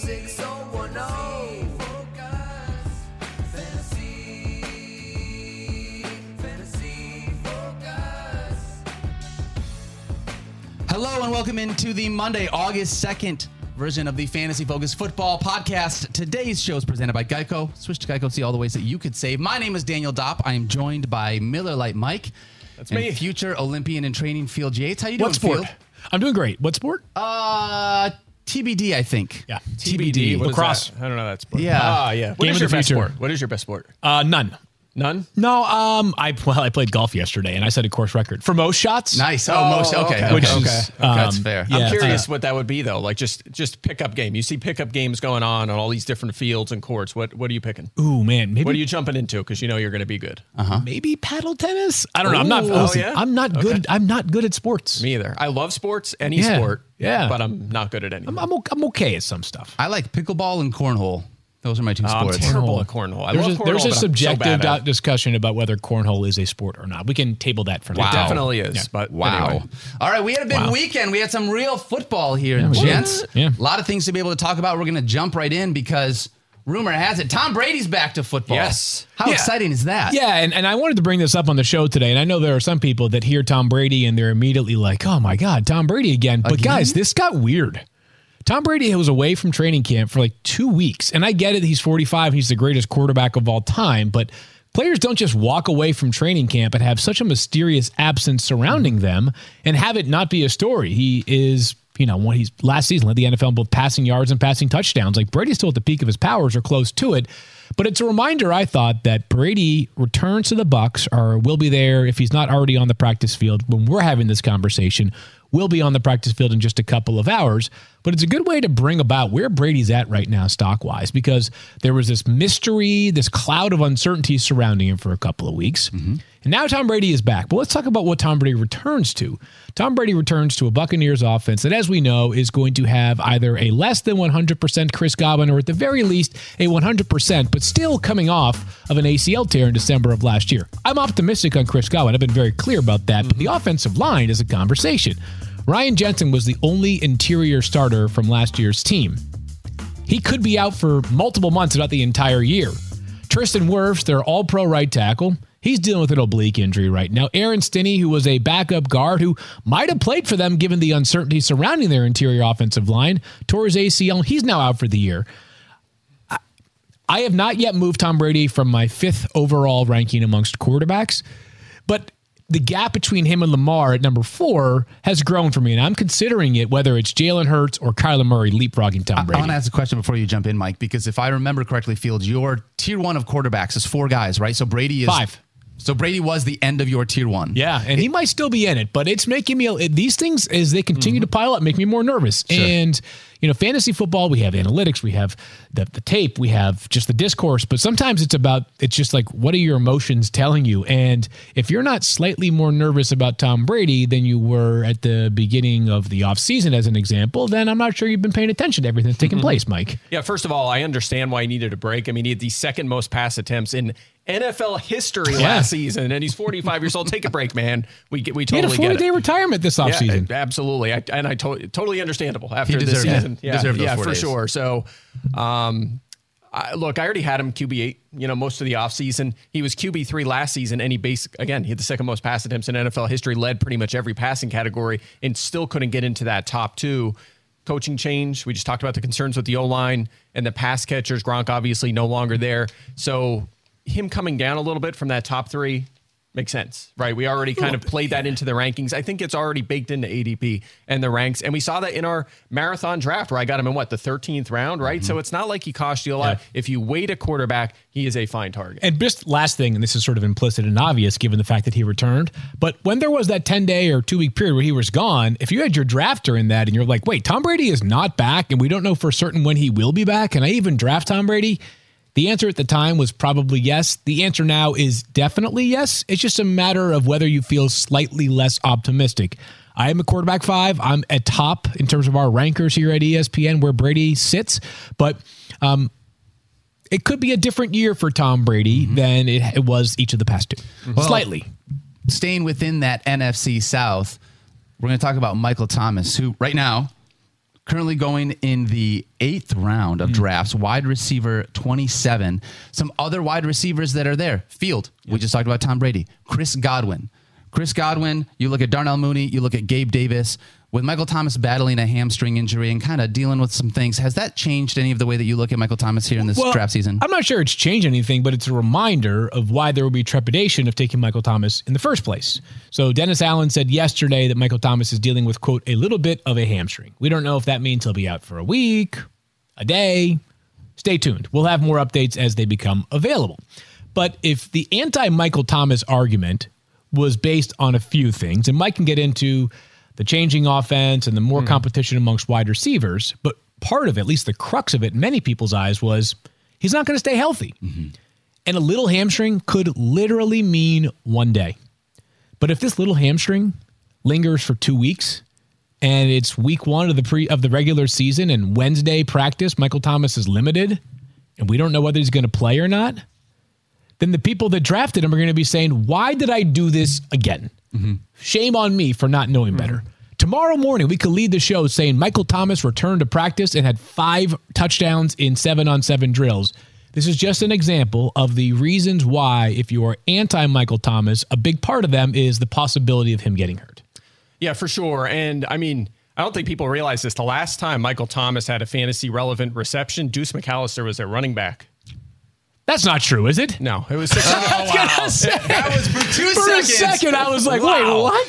66010. Fantasy Focus. Hello and welcome into the Monday, August 2nd version of the Fantasy Focus Football Podcast. Today's show is presented by Geico. Switch to Geico, see all the ways that you could save. My name is Daniel Dopp. I am joined by Miller Lite Mike. That's and me. Future Olympian in training, Field Yates. How you doing, What sport? Field? I'm doing great. What sport? TBD, I think. Yeah. TBD. What is Lacrosse. that? I don't know that sport. Yeah. Yeah. What Game is of your the best future. sport? What is your best sport? None. None? No, I played golf yesterday and I set a course record for most shots. Nice. okay. Which okay. is That's fair. yeah. I'm curious what that would be, though. Like, just pickup game. You see pickup games going on all these different fields and courts. What are you picking? Ooh, man, maybe What are you jumping into? Because you know you're going to be good. maybe paddle tennis. I don't know. I'm not. Ooh, listen, yeah? I'm not good. I'm not good at sports. Me either. I love sports, any Yeah. sport. Yeah. But I'm not good at anything. I'm okay at some stuff. I like pickleball and cornhole. Those are my two I'm sports. terrible at cornhole. I There's love a, cornhole, there's a but I'm so subjective bad at it. discussion about whether cornhole is a sport or not. We can table that for now. It definitely is. But Wow. anyway. All right, we had a big Wow. weekend. We had some real football here, we did. gents. Yeah. A lot of things to be able to talk about. We're going to jump right in because rumor has it Tom Brady's back to football. Yes. How Yeah. exciting is that? Yeah, and I wanted to bring this up on the show today, and I know there are some people that hear Tom Brady and they're immediately like, oh my God, Tom Brady again. But guys, this got weird. Tom Brady was away from training camp for like 2 weeks, and I get it. He's 45. He's the greatest quarterback of all time, but players don't just walk away from training camp and have such a mysterious absence surrounding them and have it not be a story. He is, when he's last season led the NFL in both passing yards and passing touchdowns. Like Brady's still at the peak of his powers or close to it. But it's a reminder, I thought, that Brady returns to the Bucs or will be there if he's not already on the practice field when we're having this conversation. Will be on the practice field in just a couple of hours. But it's a good way to bring about where Brady's at right now stock-wise, because there was this mystery, this cloud of uncertainty surrounding him for a couple of weeks. And now Tom Brady is back. But let's talk about what Tom Brady returns to. Tom Brady returns to a Buccaneers offense that, as we know, is going to have either a less than 100% Chris Godwin or at the very least a 100%, but still coming off of an ACL tear in December of last year. I'm optimistic on Chris Godwin. I've been very clear about that, but the offensive line is a conversation. Ryan Jensen was the only interior starter from last year's team. He could be out for multiple months, about the entire year. Tristan Wirfs, their all-pro right tackle, he's dealing with an oblique injury right now. Aaron Stinney, who was a backup guard who might have played for them given the uncertainty surrounding their interior offensive line, tore his ACL. He's now out for the year. I have not yet moved Tom Brady from my 5th overall ranking amongst quarterbacks, but the gap between him and Lamar at number 4 has grown for me, and I'm considering it whether it's Jalen Hurts or Kyler Murray leapfrogging Tom I Brady. want to ask a question before you jump in, Mike, because if I remember correctly, Fields, your tier 1 of quarterbacks is 4 guys, right? So Brady is 5. So Brady was the end of your tier 1. Yeah, and he might still be in it, but it's making me, these things, as they continue to pile up, make me more nervous. Sure. And, fantasy football, we have analytics, we have the tape, we have just the discourse, but sometimes it's just like, what are your emotions telling you? And if you're not slightly more nervous about Tom Brady than you were at the beginning of the offseason, as an example, then I'm not sure you've been paying attention to everything that's taking place, Mike. Yeah, first of all, I understand why he needed a break. I mean, he had the second most pass attempts in NFL history last season, and he's 45 years old. Take a break, man. We totally He had a get it. 40-day retirement this offseason. Yeah, absolutely. I totally understandable after He this deserved it. season. Deserved those 4 for days. sure. So, look, I already had him QB8, most of the offseason. He was QB3 last season, and he had the second most pass attempts in NFL history, led pretty much every passing category, and still couldn't get into that top 2. Coaching change. We just talked about the concerns with the O-line and the pass catchers. Gronk obviously no longer there. So him coming down a little bit from that top 3 makes sense, right? We already kind of played that into the rankings. I think it's already baked into ADP and the ranks. And we saw that in our marathon draft where I got him in the 13th round, right? So it's not like he cost you a lot. If you wait a quarterback, he is a fine target. And just last thing, and this is sort of implicit and obvious given the fact that he returned, but when there was that 10-day or 2-week period where he was gone, if you had your drafter in that and you're like, wait, Tom Brady is not back and we don't know for certain when he will be back, can I even draft Tom Brady? The answer at the time was probably yes. The answer now is definitely yes. It's just a matter of whether you feel slightly less optimistic. I am a quarterback 5. I'm at top in terms of our rankers here at ESPN where Brady sits, but it could be a different year for Tom Brady than it was each of the past 2. Well, Slightly. Staying within that NFC South, we're going to talk about Michael Thomas, who right now, currently going in the 8th round of drafts, wide receiver 27. Some other wide receivers that are there. Field, we just talked about Tom Brady. Chris Godwin, you look at Darnell Mooney, you look at Gabe Davis. With Michael Thomas battling a hamstring injury and kind of dealing with some things, has that changed any of the way that you look at Michael Thomas here in this draft season? I'm not sure it's changed anything, but it's a reminder of why there will be trepidation of taking Michael Thomas in the first place. So Dennis Allen said yesterday that Michael Thomas is dealing with, quote, a little bit of a hamstring. We don't know if that means he'll be out for a week, a day. Stay tuned. We'll have more updates as they become available. But if the anti-Michael Thomas argument was based on a few things, and Mike can get into the changing offense and the more competition amongst wide receivers. But part of it, at least the crux of it in many people's eyes, was he's not going to stay healthy. And a little hamstring could literally mean one day. But if this little hamstring lingers for 2 weeks and it's week 1 of the regular season and Wednesday practice, Michael Thomas is limited and we don't know whether he's going to play or not, then the people that drafted him are going to be saying, why did I do this again? Shame on me for not knowing better. Tomorrow morning, we could lead the show saying Michael Thomas returned to practice and had 5 touchdowns in 7-on-7 drills. This is just an example of the reasons why, if you are anti-Michael Thomas, a big part of them is the possibility of him getting hurt. Yeah, for sure. And I mean, I don't think people realize this. The last time Michael Thomas had a fantasy relevant reception, Deuce McAllister was their running back. That's not true, is it? No, it was 600. That was for 2 For seconds. a second, I was like, wait, what?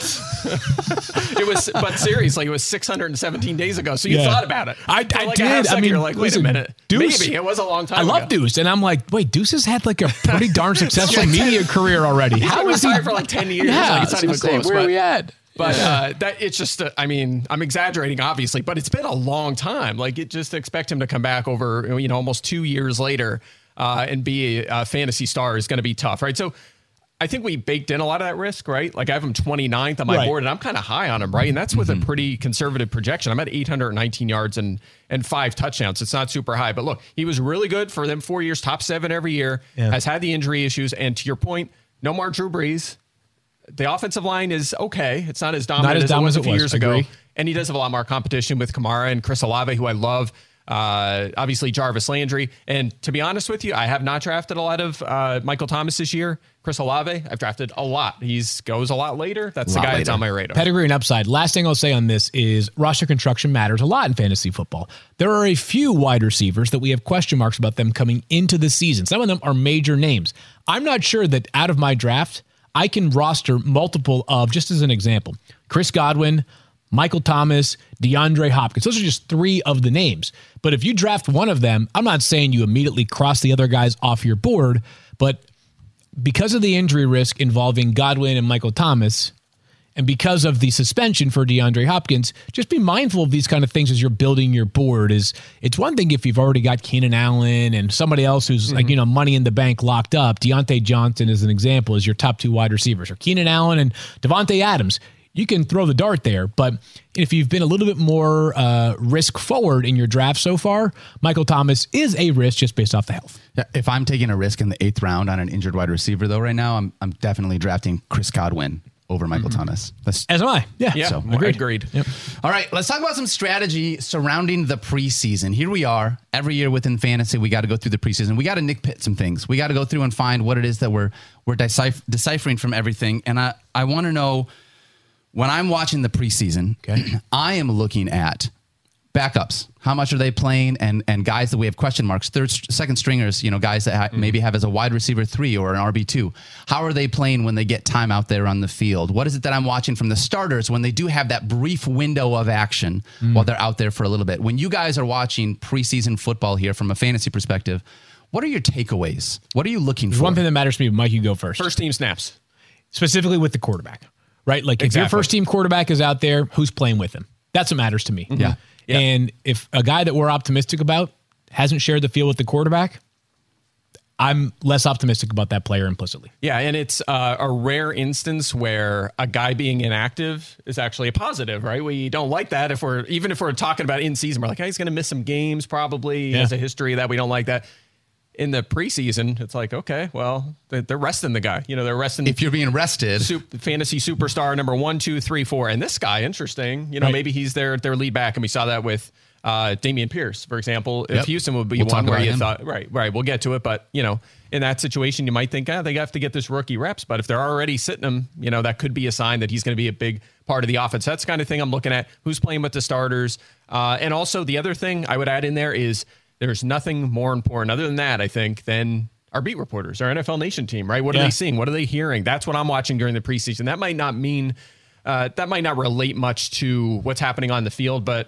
It was, but seriously, it was 617 days ago. So you thought about it. I For like did. A half second, I mean, you're like, wait a listen, minute. Deuce- Maybe it was a long time I ago. love Deuce, and I'm like, wait, Deuce has had like a pretty darn successful media career already. He's How been is he? retired for like 10 years. Yeah, Like, it's not even close. Where are we at? But that it's just, I mean, I'm exaggerating, obviously, but it's been a long time. Like, it just expect him to come back over, almost 2 years later and be a fantasy star is going to be tough, right? So I think we baked in a lot of that risk, right? Like, I have him 29th on my board, and I'm kind of high on him, right? And that's with a pretty conservative projection. I'm at 819 yards and 5 touchdowns. It's not super high. But look, he was really good for them 4 years, top 7 every year, has had the injury issues. And to your point, no more Drew Brees. The offensive line is okay. It's not as dominant as it was a few years ago. And he does have a lot more competition with Kamara and Chris Olave, who I love. Obviously Jarvis Landry. And to be honest with you, I have not drafted a lot of Michael Thomas this year. Chris Olave, I've drafted a lot. Goes a lot later. That's the guy that's on my radar. Pedigree and upside. Last thing I'll say on this is roster construction matters a lot in fantasy football. There are a few wide receivers that we have question marks about them coming into the season. Some of them are major names. I'm not sure that out of my draft, I can roster multiple of, just as an example, Chris Godwin, Michael Thomas, DeAndre Hopkins. Those are just 3 of the names. But if you draft one of them, I'm not saying you immediately cross the other guys off your board, but because of the injury risk involving Godwin and Michael Thomas, and because of the suspension for DeAndre Hopkins, just be mindful of these kind of things as you're building your board. It's one thing if you've already got Keenan Allen and somebody else who's money in the bank locked up. Deontay Johnson, as an example, is your top 2 wide receivers, or Keenan Allen and Devontae Adams. You can throw the dart there, but if you've been a little bit more risk forward in your draft so far, Michael Thomas is a risk just based off the health. Yeah, if I'm taking a risk in the 8th round on an injured wide receiver, though, right now, I'm definitely drafting Chris Godwin over Michael Thomas. As am I. Yeah. So, agreed. Yep. All right, let's talk about some strategy surrounding the preseason. Here we are. Every year within fantasy, we got to go through the preseason. We got to nitpick some things. We got to go through and find what it is that we're deciphering from everything. And I want to know, when I'm watching the preseason, I am looking at backups. How much are they playing? And guys that we have question marks, second stringers, guys that maybe have as a wide receiver 3 or an RB2. How are they playing when they get time out there on the field? What is it that I'm watching from the starters when they do have that brief window of action while they're out there for a little bit? When you guys are watching preseason football here from a fantasy perspective, what are your takeaways? What are you looking for? There's one thing that matters to me. Mike, you go first. First team snaps. Specifically with the quarterback, right? Like if your first team quarterback is out there, who's playing with him? That's what matters to me. Yeah. And if a guy that we're optimistic about hasn't shared the field with the quarterback, I'm less optimistic about that player implicitly. Yeah, and it's a rare instance where a guy being inactive is actually a positive, right? We don't like that if we're talking about in season. We're like, hey, he's going to miss some games probably. He has a history of that. We don't like that. in the preseason, it's like, okay, well, they're resting the guy. They're resting. If you're being rested, fantasy superstar number 1, 2, 3, 4, and this guy, interesting. Right. Maybe he's their lead back, and we saw that with Dameon Pierce, for example. If Houston would be We'll one talk where about you him. thought, right, we'll get to it, but in that situation, you might think, they have to get this rookie reps. But if they're already sitting him, that could be a sign that he's going to be a big part of the offense. That's the kind of thing I'm looking at. Who's playing with the starters, and also the other thing I would add in there is. There's nothing more important other than that, I think, than our beat reporters, our NFL Nation team, right? What are they seeing? What are they hearing? That's what I'm watching during the preseason. That might not mean, that might not relate much to what's happening on the field, but,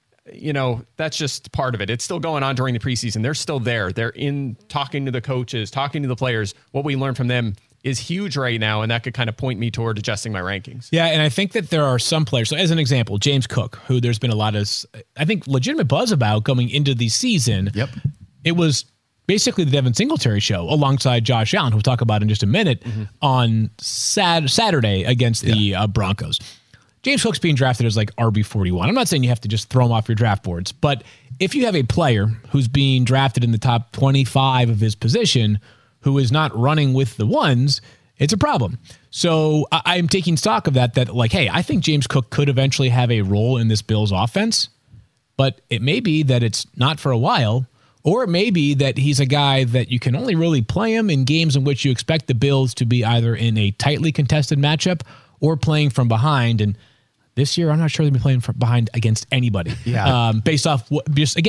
that's just part of it. It's still going on during the preseason. They're still there. They're in talking to the coaches, talking to the players. What we learn from them is huge right now, and that could kind of point me toward adjusting my rankings. Yeah, and I think that there are some players. So as an example, James Cook, who there's been a lot of, I think, legitimate buzz about going into the season. Yep. It was basically the Devin Singletary show alongside Josh Allen, who we'll talk about in just a minute, on Saturday against the Broncos. James Cook's being drafted as like RB41. I'm not saying you have to just throw him off your draft boards, but if you have a player who's being drafted in the top 25 of his position who is not running with the ones, it's a problem. So I'm taking stock of that like, hey, I think James Cook could eventually have a role in this Bills offense, but it may be that it's not for a while, or it may be that he's a guy that you can only really play him in games in which you expect the Bills to be either in a tightly contested matchup or playing from behind. And this year, I'm not sure they'll be playing from behind against anybody. Yeah. Based off of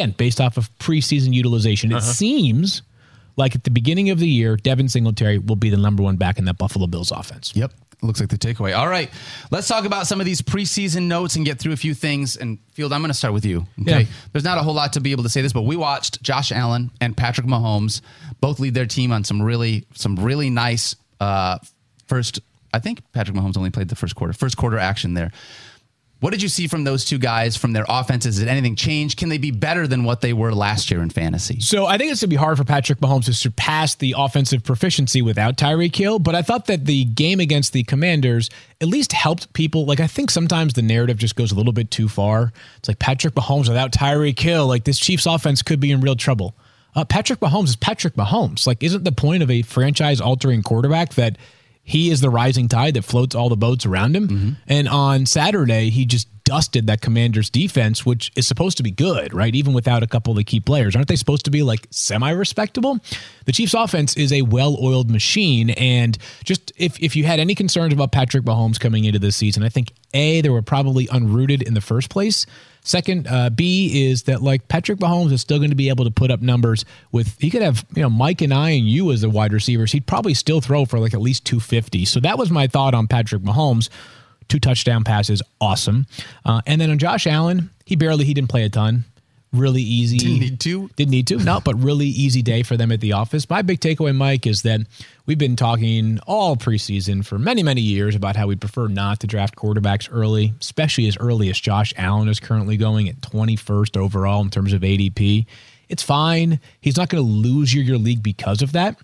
preseason utilization. It seems like at the beginning of the year, Devin Singletary will be the number one back in that Buffalo Bills offense. Yep. Looks like the takeaway. All right. Let's talk about some of these preseason notes and get through a few things. And Field, I'm going to start with you. Okay. Yeah. There's not a whole lot to be able to say this, but we watched Josh Allen and Patrick Mahomes both lead their team on some really nice first. I think Patrick Mahomes only played the first quarter action there. What did you see from those two guys, from their offenses? Did anything change? Can they be better than what they were last year in fantasy? So I think it's going to be hard for Patrick Mahomes to surpass the offensive proficiency without Tyreek Hill, but I thought that the game against the Commanders at least helped people. Like, I think sometimes the narrative just goes a little bit too far. It's like Patrick Mahomes without Tyreek Hill, like this Chiefs offense could be in real trouble. Patrick Mahomes is Patrick Mahomes. Like, isn't the point of a franchise-altering quarterback that he is the rising tide that floats all the boats around him? Mm-hmm. And on Saturday, he just dusted that Commanders defense, which is supposed to be good, right? Even without a couple of the key players. Aren't they supposed to be like semi-respectable? The Chiefs offense is a well-oiled machine. And just if you had any concerns about Patrick Mahomes coming into this season, I think A, they were probably unrooted in the first place. Second, B is that like Patrick Mahomes is still going to be able to put up numbers with, he could have, Mike and I and you as the wide receivers. He'd probably still throw for like at least 250. So that was my thought on Patrick Mahomes. 2 touchdown passes, awesome. And then on Josh Allen, he didn't play a ton. Really easy. Didn't need to. No, but really easy day for them at the office. My big takeaway, Mike, is that we've been talking all preseason for many, many years about how we prefer not to draft quarterbacks early, especially as early as Josh Allen is currently going at 21st overall in terms of ADP. It's fine. He's not going to lose your league because of that.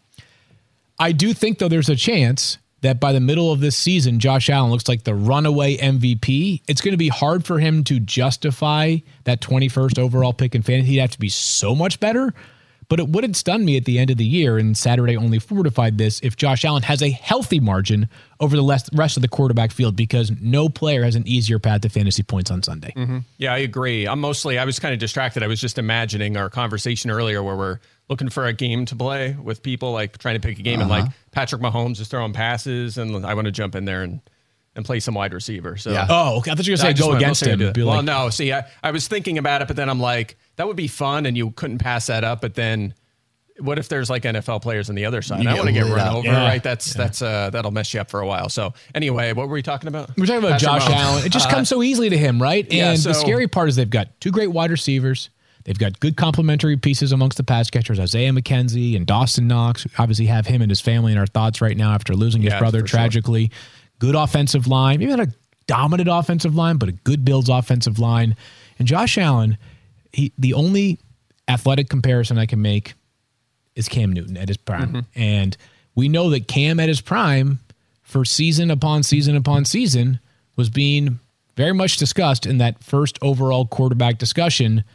I do think, though, there's a chance that by the middle of this season, Josh Allen looks like the runaway MVP. It's going to be hard for him to justify that 21st overall pick in fantasy. He'd have to be so much better, but it wouldn't stun me at the end of the year, and Saturday only fortified this, if Josh Allen has a healthy margin over the rest of the quarterback field, because no player has an easier path to fantasy points on Sunday. Mm-hmm. Yeah, I agree. I was kind of distracted. I was just imagining our conversation earlier where we're looking for a game to play with people, like trying to pick a game, and like Patrick Mahomes is throwing passes, and I want to jump in there and play some wide receiver. So, Oh, okay. I thought you were going to say go against him. Well, no. See, I was thinking about it, but then I'm like, that would be fun, and you couldn't pass that up. But then, what if there's like NFL players on the other side? I want to get run over, right? That's that'll mess you up for a while. So anyway, what were we talking about? We're talking about Josh Allen. It just comes so easily to him, right? And the scary part is they've got 2 great wide receivers. They've got good complementary pieces amongst the pass catchers, Isaiah McKenzie and Dawson Knox. Obviously have him and his family in our thoughts right now after losing his brother tragically. Sure. Good offensive line. Maybe not a dominant offensive line, but a good Bills offensive line. And Josh Allen, the only athletic comparison I can make is Cam Newton at his prime. Mm-hmm. And we know that Cam at his prime for season upon season upon season was being very much discussed in that first overall quarterback discussion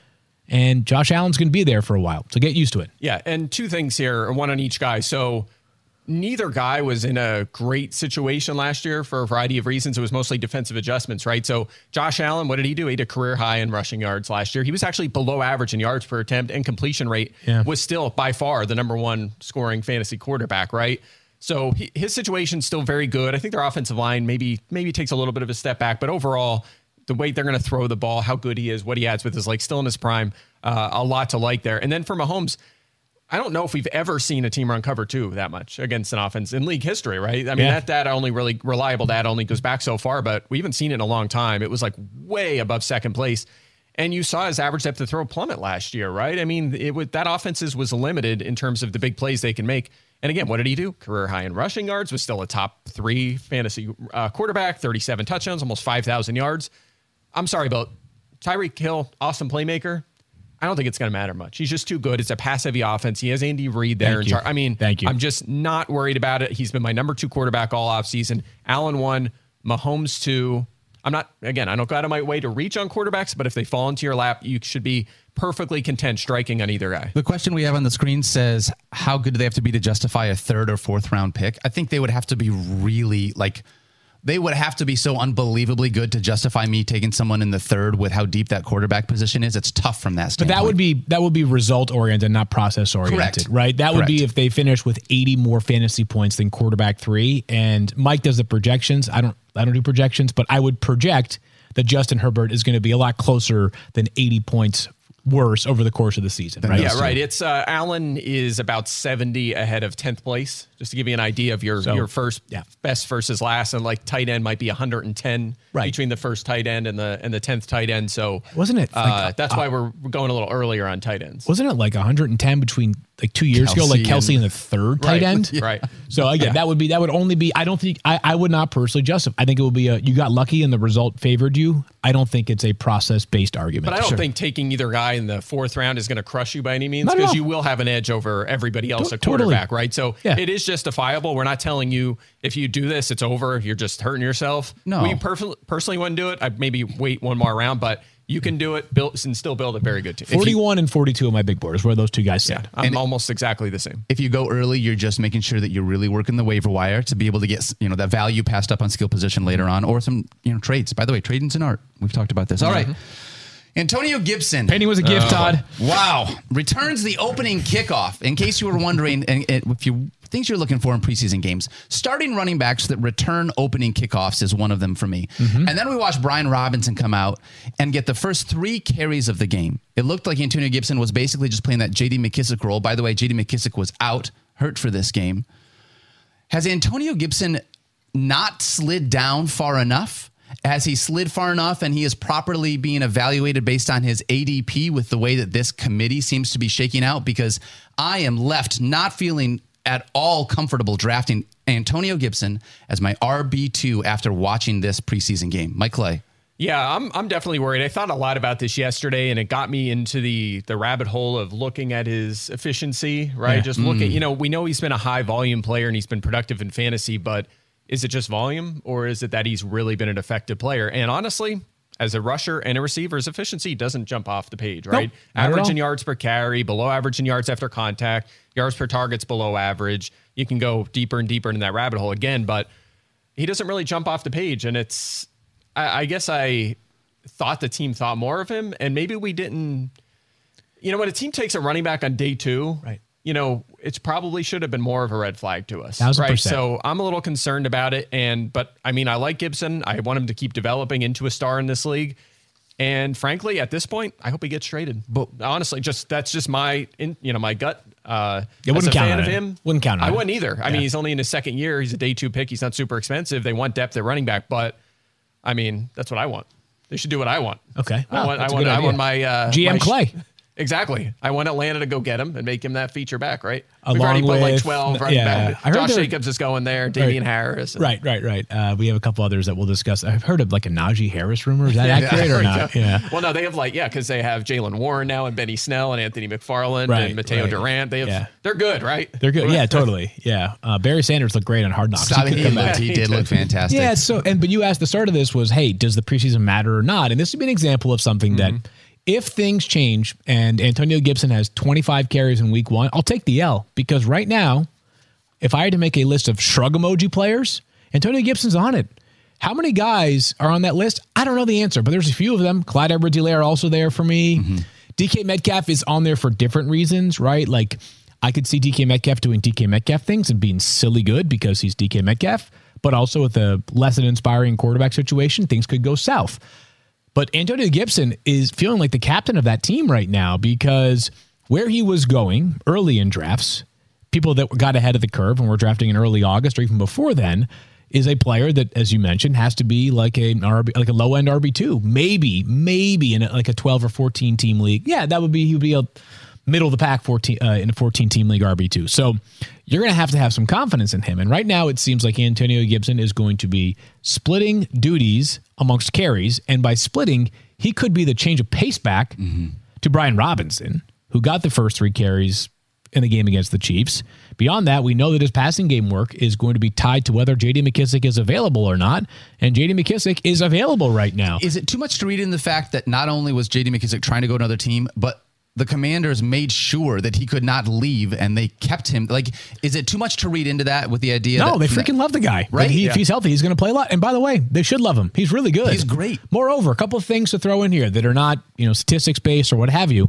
and Josh Allen's going to be there for a while. So get used to it. Yeah, and two things here, one on each guy. So neither guy was in a great situation last year for a variety of reasons. It was mostly defensive adjustments, right? So Josh Allen, what did he do? He had a career high in rushing yards last year. He was actually below average in yards per attempt, and completion rate was still by far the number one scoring fantasy quarterback, right? So his situation's still very good. I think their offensive line maybe takes a little bit of a step back, but overall, the way they're going to throw the ball, how good he is, what he adds with his legs, still in his prime, a lot to like there. And then for Mahomes, I don't know if we've ever seen a team run cover 2 that much against an offense in league history, right? I mean, that data only really reliable data only goes back so far, but we haven't seen it in a long time. It was like way above second place. And you saw his average depth of throw plummet last year, right? I mean, that offenses was limited in terms of the big plays they can make. And again, what did he do? Career high in rushing yards, was still a top 3 fantasy quarterback, 37 touchdowns, almost 5,000 yards. I'm sorry about Tyreek Hill, awesome playmaker. I don't think it's going to matter much. He's just too good. It's a pass-heavy offense. He has Andy Reid there. Thank you. I'm just not worried about it. He's been my number 2 quarterback all offseason. Allen 1, Mahomes 2. I don't go out of my way to reach on quarterbacks, but if they fall into your lap, you should be perfectly content striking on either guy. The question we have on the screen says, how good do they have to be to justify a 3rd or 4th round pick? I think they would have to be really they would have to be so unbelievably good to justify me taking someone in the 3rd with how deep that quarterback position is. It's tough from that standpoint. But that would be result oriented, not process oriented, Correct. right? That would be if they finish with 80 more fantasy points than quarterback 3. And Mike does the projections. I don't do projections, but I would project that Justin Herbert is going to be a lot closer than 80 points worse over the course of the season, right? Yeah, right. It's Allen is about 70 ahead of 10th place, just to give you an idea of your first best versus last, and like tight end might be 110 between the first tight end and the 10th tight end. So wasn't it? That's why we're going a little earlier on tight ends. Wasn't it like 110 between like 2 years ago, like Kelsey in the 3rd tight end? Right. So again, that would only be, I don't think, I would not personally justify. I think it would be you got lucky and the result favored you. I don't think it's a process-based argument. But I don't think taking either guy in the 4th round is going to crush you by any means, because you will have an edge over everybody else at quarterback, right? So it is justifiable. We're not telling you if you do this, it's over. You're just hurting yourself. No. We personally wouldn't do it. I'd maybe wait one more round, but you can do it, and still build a very good team. 41 and 42 on my big board is where those two guys sit. I'm almost exactly the same. If you go early, you're just making sure that you're really working the waiver wire to be able to get that value passed up on skill position later on, or some trades. By the way, trading's an art. We've talked about this. All right. Antonio Gibson. Painting was a gift, Todd. Wow. Returns the opening kickoff. In case you were wondering, and if you things you're looking for in preseason games, starting running backs that return opening kickoffs is one of them for me. And then we watched Brian Robinson come out and get the first 3 carries of the game. It looked like Antonio Gibson was basically just playing that J.D. McKissick role. By the way, J.D. McKissick was hurt for this game. Has Antonio Gibson not slid down far enough? Has he slid far enough and he is properly being evaluated based on his ADP with the way that this committee seems to be shaking out? Because I am left not feeling at all comfortable drafting Antonio Gibson as my RB2 after watching this preseason game. Mike Clay. Yeah, I'm definitely worried. I thought a lot about this yesterday, and it got me into the rabbit hole of looking at his efficiency, right? Just looking, we know he's been a high volume player and he's been productive in fantasy, but is it just volume, or is it that he's really been an effective player? And honestly, as a rusher and a receiver, his efficiency doesn't jump off the page, right? Nope, average in yards per carry, below average in yards after contact, yards per target's below average. You can go deeper and deeper into that rabbit hole again, but he doesn't really jump off the page. And I guess I thought the team thought more of him, and maybe we didn't. When a team takes a running back on day 2, right? It probably should have been more of a red flag to us. 1,000%. Right. So I'm a little concerned about it. But I like Gibson. I want him to keep developing into a star in this league. And frankly, at this point, I hope he gets traded. But honestly, that's just my gut. Wouldn't count on him. Wouldn't count on him. I wouldn't either. I mean, he's only in his 2nd year. He's a day 2 pick. He's not super expensive. They want depth at running back, but that's what I want. They should do what I want. Okay. I want my GM Clay. Exactly. I want Atlanta to go get him and make him that feature back, right? Along We've already put like with- 12 running back. I heard Josh there- Jacobs is going there, Damian Harris. Right. We have a couple others that we'll discuss. I've heard of like a Najee Harris rumor. Is that accurate or not? Yeah. Well, no, they have because they have Jalen Warren now and Benny Snell and Anthony McFarland and Mateo Durant. They're good, right? They're good. Yeah, totally. Yeah. Barry Sanders looked great on Hard Knocks. He did look fantastic. Yeah. But you asked the start of this was, hey, does the preseason matter or not? And this would be an example of something that if things change and Antonio Gibson has 25 carries in week 1, I'll take the L, because right now, if I had to make a list of shrug emoji players, Antonio Gibson's on it. How many guys are on that list? I don't know the answer, but there's a few of them. Clyde Edwards-Helaire also there for me. Mm-hmm. DK Metcalf is on there for different reasons, right? Like, I could see DK Metcalf doing DK Metcalf things and being silly good because he's DK Metcalf, but also with a less than inspiring quarterback situation, things could go south. But Antonio Gibson is feeling like the captain of that team right now, because where he was going early in drafts, people that got ahead of the curve and were drafting in early August or even before then, is a player that, as you mentioned, has to be like a low-end RB2, maybe in like a 12 or 14 team league. Yeah, he would be a middle of the pack 14 in a 14 team league RB2. So you're going to have some confidence in him. And right now it seems like Antonio Gibson is going to be splitting duties amongst carries, and by splitting, he could be the change of pace back to Brian Robinson, who got the first 3 carries in the game against the Chiefs. Beyond that, we know that his passing game work is going to be tied to whether J.D. McKissic is available or not, and J.D. McKissic is available right now. Is it too much to read in the fact that not only was J.D. McKissic trying to go to another team, but the Commanders made sure that he could not leave and they kept him? Like, is it too much to read into that with the idea No, they freaking love the guy. Right? If he's healthy, he's going to play a lot. And by the way, they should love him. He's really good. He's great. Moreover, a couple of things to throw in here that are not, statistics based or what have you.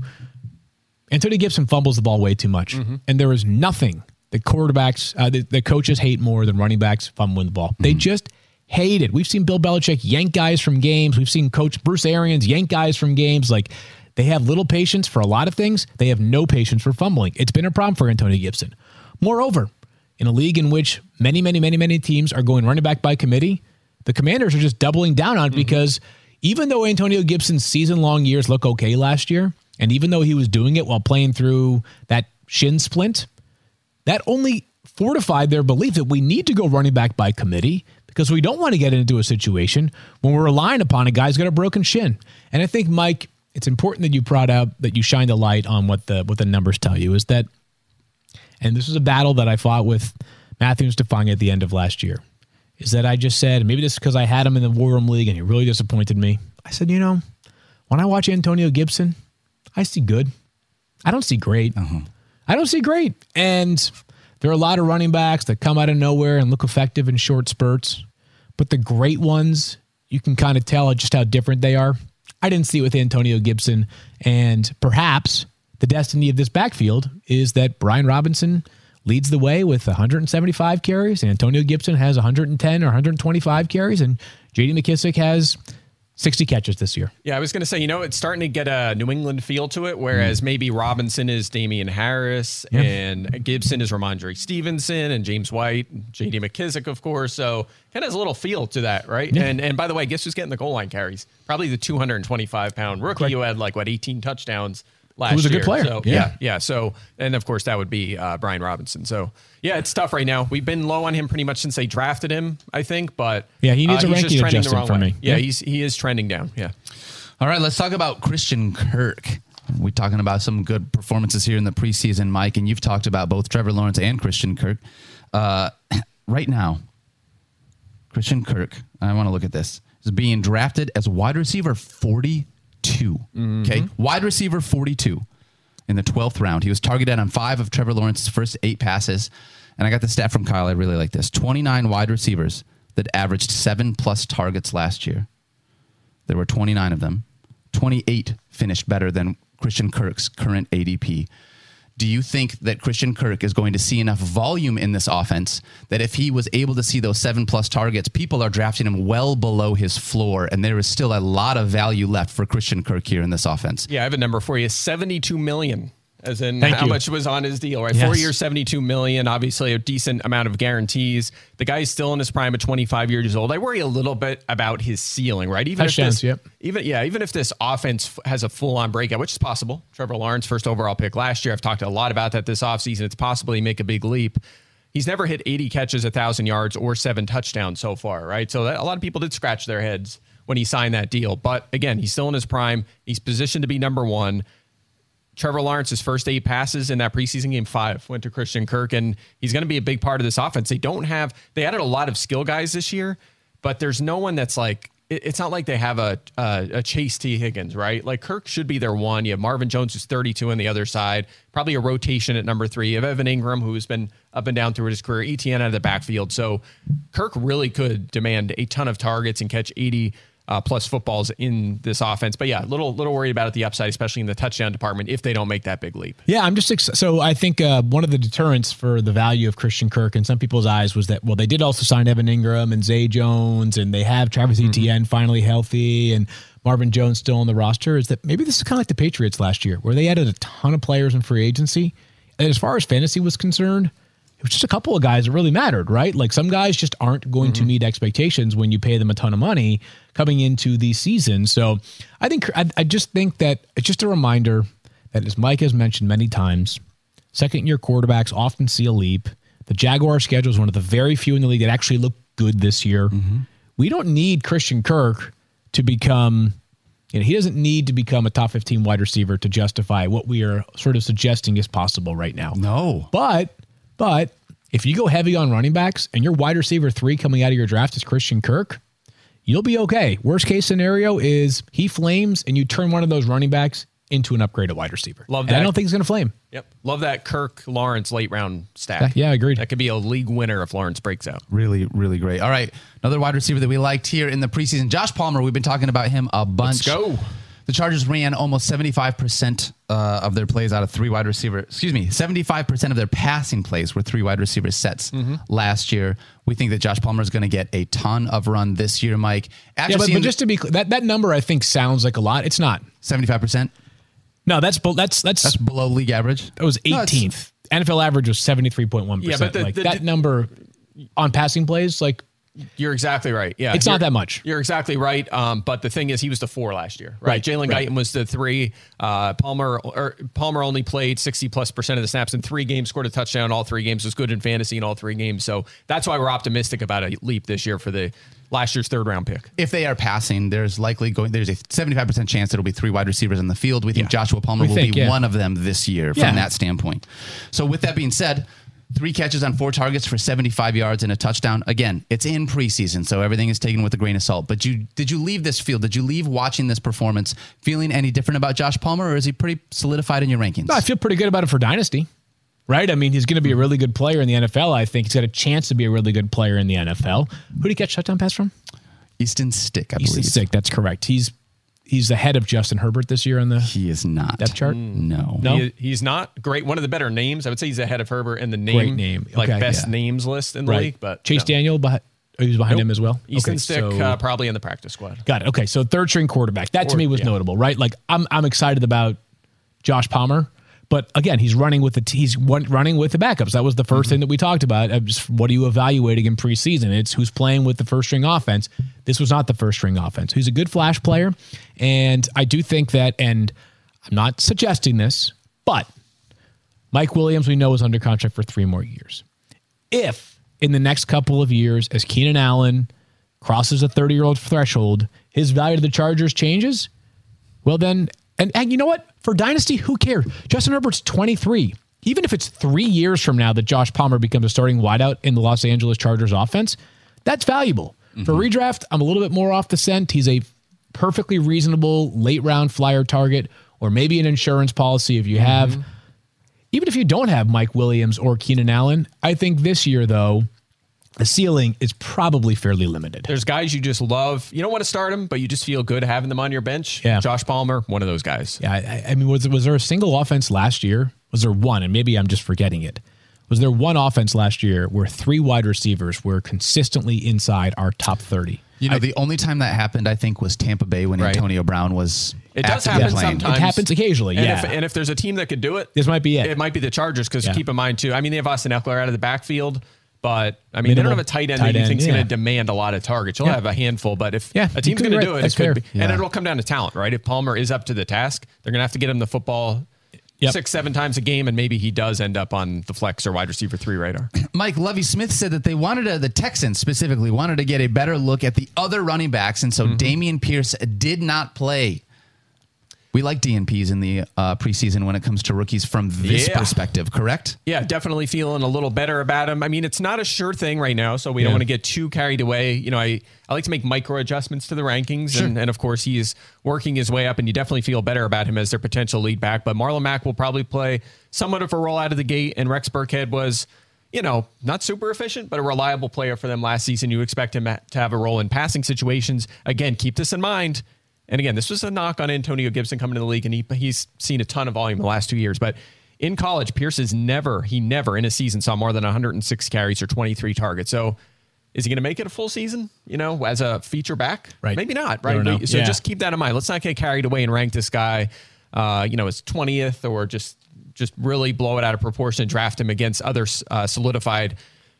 Antonio Gibson fumbles the ball way too much. Mm-hmm. And there is nothing that quarterbacks, the coaches hate more than running backs fumbling the ball. Mm-hmm. They just hate it. We've seen Bill Belichick yank guys from games. We've seen Coach Bruce Arians yank guys from games. Like, they have little patience for a lot of things. They have no patience for fumbling. It's been a problem for Antonio Gibson. Moreover, in a league in which many teams are going running back by committee, the Commanders are just doubling down on it because even though Antonio Gibson's season-long years look okay last year, and even though he was doing it while playing through that shin splint, that only fortified their belief that we need to go running back by committee because we don't want to get into a situation when we're relying upon a guy who's got a broken shin. And I think, Mike, it's important that you brought out, that you shine the light on what the numbers tell you, is that, and this is a battle that I fought with Matthew Stefani at the end of last year, is that I just said, maybe this is because I had him in the War Room League and he really disappointed me. I said, when I watch Antonio Gibson, I see good. I don't see great. I don't see great. And there are a lot of running backs that come out of nowhere and look effective in short spurts. But the great ones, you can kind of tell just how different they are. I didn't see it with Antonio Gibson. And perhaps the destiny of this backfield is that Brian Robinson leads the way with 175 carries. And Antonio Gibson has 110 or 125 carries. And J.D. McKissic has 60 catches this year. Yeah, I was going to say, it's starting to get a New England feel to it, whereas maybe Robinson is Damian Harris and Gibson is Ramondre Stevenson and James White, J.D. McKissic, of course. So it has a little feel to that, right? Yeah. And by the way, guess who's getting the goal line carries? Probably the 225-pound rookie who had 18 touchdowns last year. Who was a good player. So, yeah. So, and of course, that would be Brian Robinson. So, yeah, it's tough right now. We've been low on him pretty much since they drafted him, I think. But yeah, he needs a ranking adjustment for me. Yeah, he is trending down. Yeah. All right, let's talk about Christian Kirk. We're talking about some good performances here in the preseason, Mike, and you've talked about both Trevor Lawrence and Christian Kirk. Right now, Christian Kirk, I want to look at this, is being drafted as wide receiver 42. Okay, wide receiver 42 in the 12th round. He was targeted on 5 of Trevor Lawrence's first 8 passes. And I got the stat from Kyle. I really like this. 29 wide receivers that averaged 7+ targets last year. There were 29 of them. 28 finished better than Christian Kirk's current ADP. Do you think that Christian Kirk is going to see enough volume in this offense that if he was able to see those 7+ targets, people are drafting him well below his floor, and there is still a lot of value left for Christian Kirk here in this offense? Yeah, I have a number for you. $72 million. As in Thank you. Much was on his deal, right? Yes. 4 years, $72 million, obviously a decent amount of guarantees. The guy's still in his prime at 25 years old. I worry a little bit about his ceiling, right? Even if this offense has a full-on breakout, which is possible. Trevor Lawrence, first overall pick last year. I've talked a lot about that this offseason. It's possible he make a big leap. He's never hit 80 catches, 1,000 yards, or 7 touchdowns so far, right? So a lot of people did scratch their heads when he signed that deal. But again, he's still in his prime. He's positioned to be number 1. Trevor Lawrence's first 8 passes in that preseason game, 5 went to Christian Kirk, and he's going to be a big part of this offense. They added a lot of skill guys this year, but there's no one that's it's not like they have a Chase T. Higgins, right? Like Kirk should be their one. You have Marvin Jones, who's 32 on the other side, probably a rotation at number 3. You have Evan Ingram, who's been up and down through his career, ETN out of the backfield. So Kirk really could demand a ton of targets and catch 80 plus footballs in this offense. But yeah, little worried about it, the upside, especially in the touchdown department, if they don't make that big leap. Yeah, I'm just so I think one of the deterrents for the value of Christian Kirk in some people's eyes was that, well, they did also sign Evan Ingram and Zay Jones, and they have Travis Etienne finally healthy and Marvin Jones still on the roster. Is that maybe this is kind of like the Patriots last year, where they added a ton of players in free agency, and as far as fantasy was concerned, it was just a couple of guys that really mattered, right? Like some guys just aren't going to meet expectations when you pay them a ton of money coming into the season. So I just think that it's just a reminder that, as Mike has mentioned many times, second-year quarterbacks often see a leap. The Jaguar schedule is one of the very few in the league that actually look good this year. We don't need Christian Kirk to become, he doesn't need to become a top 15 wide receiver to justify what we are sort of suggesting is possible right now. No. But if you go heavy on running backs and your wide receiver 3 coming out of your draft is Christian Kirk, you'll be okay. Worst case scenario is he flames and you turn one of those running backs into an upgraded wide receiver. Love and that. I don't think he's going to flame. Yep. Love that Kirk Lawrence late round stack. Yeah, agreed. That could be a league winner if Lawrence breaks out. Really, really great. All right. Another wide receiver that we liked here in the preseason, Josh Palmer. We've been talking about him a bunch. Let's go. The Chargers ran almost 75% of their plays out of 3 wide receiver. 75% of their passing plays were 3 wide receiver sets last year. We think that Josh Palmer is going to get a ton of run this year, Mike. But just to be clear, that number I think sounds like a lot. It's not 75%. No, that's Below league average. That was 18th. NFL average was 73.1%. Yeah, but that number on passing plays, like, you're exactly right. Yeah, it's not that much. You're exactly right. But the thing is, he was the 4 last year, right? Jalen Guyton was the 3. Palmer only played 60+% of the snaps in 3 games, scored a touchdown all 3 games, was good in fantasy in all 3 games. So that's why we're optimistic about a leap this year for the last year's 3rd round pick. If they are passing, there's a 75% chance it'll be 3 wide receivers in the field. We think Joshua Palmer will be one of them this year from that standpoint. So with that being said, 3 catches on 4 targets for 75 yards and a touchdown. Again, it's in preseason, so everything is taken with a grain of salt. But did you leave this field? Did you leave watching this performance feeling any different about Josh Palmer, or is he pretty solidified in your rankings? No, I feel pretty good about it for Dynasty, right? I mean, he's going to be a really good player in the NFL. I think he's got a chance to be a really good player in the NFL. Who did he catch touchdown pass from? Easton Stick, I believe. Easton Stick, that's correct. He's ahead of Justin Herbert this year on the He is not. depth chart. No. He's not great. One of the better names. I would say he's ahead of Herbert in the Great name. like Okay, best names list in the league. But Chase Daniel, he's behind him as well. Easton Stick probably in the practice squad. Got it. Okay, so 3rd string quarterback. That to me was notable, right? Like I'm excited about Josh Palmer, but again, he's running with the backups. That was the first thing that we talked about. Just what are you evaluating in preseason? It's who's playing with the 1st string offense. This was not the 1st string offense. He's a good flash player, and I do think that. And I'm not suggesting this, but Mike Williams, we know, is under contract for 3 more years. If in the next couple of years, as Keenan Allen crosses a 30-year-old threshold, his value to the Chargers changes, well then, and you know what? For Dynasty, who cares? Justin Herbert's 23. Even if it's 3 years from now that Josh Palmer becomes a starting wideout in the Los Angeles Chargers offense, that's valuable. For redraft, I'm a little bit more off the scent. He's a perfectly reasonable late-round flyer target, or maybe an insurance policy if you have. Even if you don't have Mike Williams or Keenan Allen, I think this year, though, the ceiling is probably fairly limited. There's guys you just love. You don't want to start them, but you just feel good having them on your bench. Yeah. Josh Palmer, one of those guys. Yeah, I mean, was there a single offense last year? Was there one? And maybe I'm just forgetting it. Was there one offense last year where 3 wide receivers were consistently inside our top 30? You know, the only time that happened, I think, was Tampa Bay when Antonio Brown was It does actively happen playing. sometimes. It happens occasionally, yeah. And if there's a team that could do it, This might be it. It might be the Chargers, because Yeah. keep in mind, too, I mean, they have Austin Eckler out of the backfield, but, I mean, they don't have a tight end that you think's going to demand a lot of targets. You'll have a handful, but if a team's going to do it, That's it could be. fair. And it'll come down to talent, right? If Palmer is up to the task, they're going to have to get him the football 6-7 times a game, and maybe he does end up on the flex or wide receiver 3 radar. Mike, Lovie Smith said that they wanted the Texans specifically wanted to get a better look at the other running backs, and so Dameon Pierce did not play. We like DNPs in the preseason when it comes to rookies from this perspective, correct? Yeah, definitely feeling a little better about him. I mean, it's not a sure thing right now, so we don't want to get too carried away. You know, I like to make micro adjustments to the rankings, and of course, he is working his way up, and you definitely feel better about him as their potential lead back. But Marlon Mack will probably play somewhat of a role out of the gate, and Rex Burkhead was, you know, not super efficient, but a reliable player for them last season. You expect him to have a role in passing situations. Again, keep this in mind. And again, this was a knock on Antonio Gibson coming to the league, and he's seen a ton of volume in the last 2 years. But in college, Pierce is never in a season saw more than 106 carries or 23 targets. So is he going to make it a full season, you know, as a feature back? Right. Maybe not, right? So just keep that in mind. Let's not get carried away and rank this guy, you know, as 20th or just really blow it out of proportion and draft him against other solidified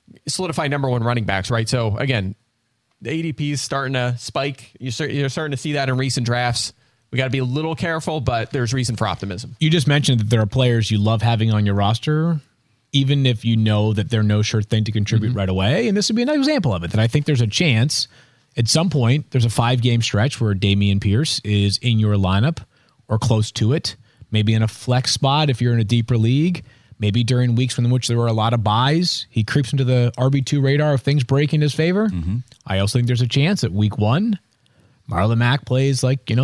number one running backs, right? So again, the ADP is starting to spike. You're starting to see that in recent drafts. We got to be a little careful, but there's reason for optimism. You just mentioned that there are players you love having on your roster, even if you know that they're no sure thing to contribute right away. And this would be an example of it, that I think there's a chance at some point there's a 5-game stretch where Dameon Pierce is in your lineup or close to it, maybe in a flex spot if you're in a deeper league. Maybe during weeks in which there were a lot of buys, he creeps into the RB2 radar if things break in his favor. I also think there's a chance at week 1, Marlon Mack plays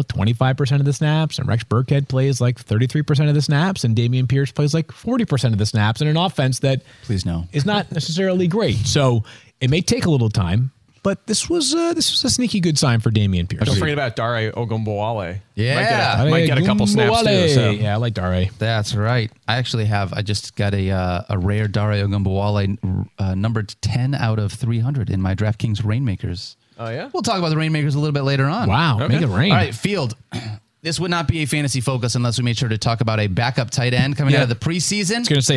25% of the snaps, and Rex Burkhead plays 33% of the snaps, and Dameon Pierce plays 40% of the snaps in an offense that is not necessarily great. So it may take a little time, but this was a sneaky good sign for Dameon Pierce. Don't forget about Dare Ogunbowale. Yeah. Might get a couple snaps too. So. Yeah, I like Dare. That's right. I just got a rare Dare Ogunbowale numbered 10 out of 300 in my DraftKings Rainmakers. Oh, yeah? We'll talk about the Rainmakers a little bit later on. Wow, Okay. make it rain. All right, Field. This would not be a fantasy focus unless we made sure to talk about a backup tight end coming out of the preseason. I was going to say,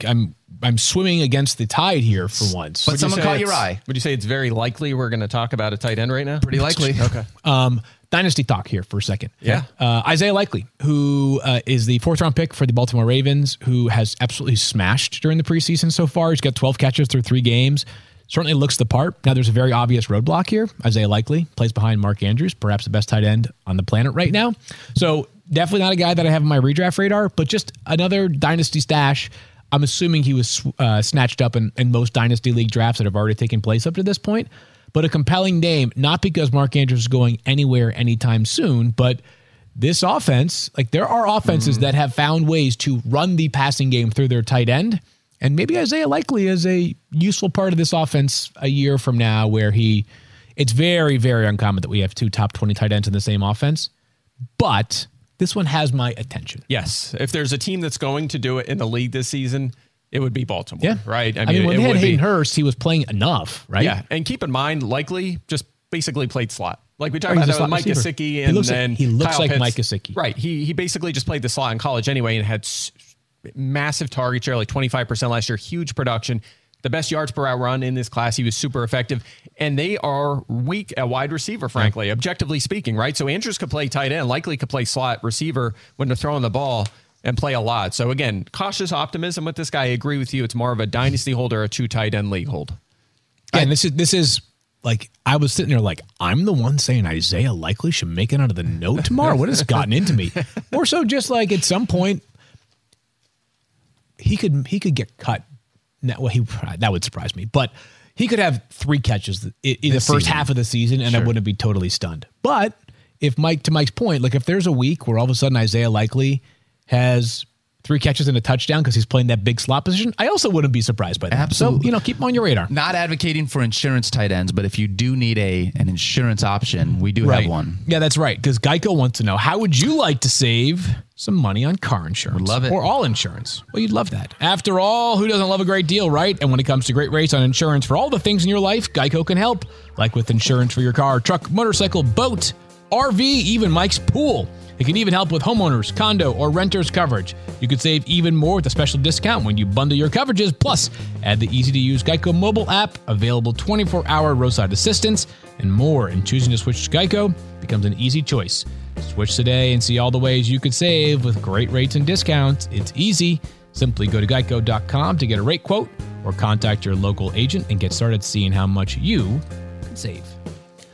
I'm swimming against the tide here for once. But someone caught your eye. Would you say it's very likely we're going to talk about a tight end right now? Pretty likely. Okay. Dynasty talk here for a second. Yeah. Isaiah Likely, who is the 4th-round pick for the Baltimore Ravens, who has absolutely smashed during the preseason so far. He's got 12 catches through 3 games. Certainly looks the part. Now, there's a very obvious roadblock here. Isaiah Likely plays behind Mark Andrews, perhaps the best tight end on the planet right now. So definitely not a guy that I have on my redraft radar, but just another dynasty stash. I'm assuming he was snatched up in most dynasty league drafts that have already taken place up to this point. But a compelling name, not because Mark Andrews is going anywhere anytime soon, but this offense, there are offenses that have found ways to run the passing game through their tight end. And maybe Isaiah Likely is a useful part of this offense a year from now where it's very, very uncommon that we have 2 top 20 tight ends in the same offense. But this one has my attention. Yes. If there's a team that's going to do it in the league this season, it would be Baltimore, Yeah. right? I mean when they had Hayden Hurst, he was playing enough, right? Yeah. And keep in mind, Likely just basically played slot. Like we talked about that with Mike Gesicki and then he looks Kyle like Pitts. Mike Gesicki. Right. He basically just played the slot in college anyway and had massive target share, 25% last year, huge production, the best yards per out run in this class. He was super effective, and they are weak at wide receiver, frankly, objectively speaking, right? So Andrews could play tight end, Likely could play slot receiver when they're throwing the ball and play a lot. So again, cautious optimism with this guy. I agree with you. It's more of a dynasty holder, a 2 tight end league hold. Yeah, and this is I was sitting there I'm the one saying Isaiah Likely should make it out of the note tomorrow. What has gotten into me? More so just at some point, he could get cut. Well, that would surprise me, but he could have 3 catches in the first half of the season, and I wouldn't be totally stunned. But to Mike's point, if there's a week where all of a sudden Isaiah Likely has 3 catches and a touchdown because he's playing that big slot position, I also wouldn't be surprised by that. Absolutely. So, keep him on your radar. Not advocating for insurance tight ends, but if you do need an insurance option, we do have one. Yeah, that's right. Because Geico wants to know, how would you like to save some money on car insurance? Would love it. Or all insurance. Well, you'd love that. After all, who doesn't love a great deal, right? And when it comes to great rates on insurance for all the things in your life, Geico can help. Like with insurance for your car, truck, motorcycle, boat, RV, even Mike's pool. It can even help with homeowners, condo, or renters coverage. You could save even more with a special discount when you bundle your coverages. Plus, add the easy-to-use Geico mobile app, available 24-hour roadside assistance, and more. And choosing to switch to Geico becomes an easy choice. Switch today and see all the ways you could save with great rates and discounts. It's easy. Simply go to geico.com to get a rate quote or contact your local agent and get started seeing how much you can save.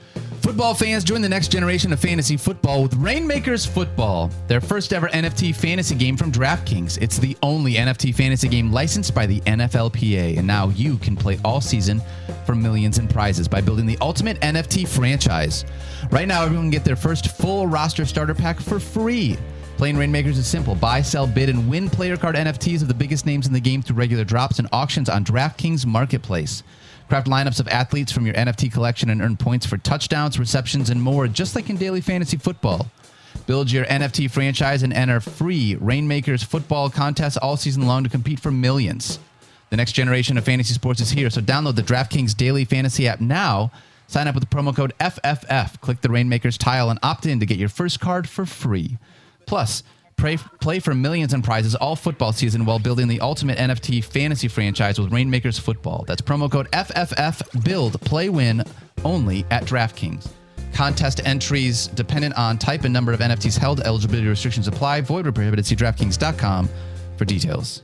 Football fans, join the next generation of fantasy football with Rainmakers Football, their first ever NFT fantasy game from DraftKings. It's the only NFT fantasy game licensed by the NFLPA, and now you can play all season for millions in prizes by building the ultimate NFT franchise. Right now, everyone can get their first full roster starter pack for free. Playing Rainmakers is simple. Buy, sell, bid, and win player card NFTs of the biggest names in the game through regular drops and auctions on DraftKings Marketplace. Craft lineups of athletes from your NFT collection and earn points for touchdowns, receptions, and more, just like in daily fantasy football. Build your NFT franchise and enter free Rainmakers football contests all season long to compete for millions. The next generation of fantasy sports is here, so download the DraftKings Daily Fantasy app now. Sign up with the promo code FFF. Click the Rainmakers tile and opt in to get your first card for free. Plus, play for millions in prizes all football season while building the ultimate NFT fantasy franchise with Rainmakers Football. That's promo code FFF. Build, play, win only at DraftKings. Contest entries dependent on type and number of NFTs held. Eligibility restrictions apply. Void where prohibited. See DraftKings.com for details.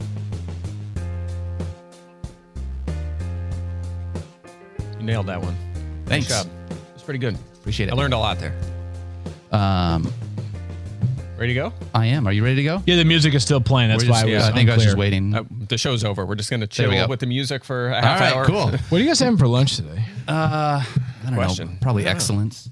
You nailed that one. Thanks. Nice job. It's pretty good. Appreciate it. I learned a lot there. Ready to go? I am. Are you ready to go? Yeah, the music is still playing. That's why I was I think I was just unclear. waiting. The show's over. We're just going to There we chill go. with the music for a All half right, hour. cool. What are you guys having for lunch today? I don't Question. know. Probably excellence.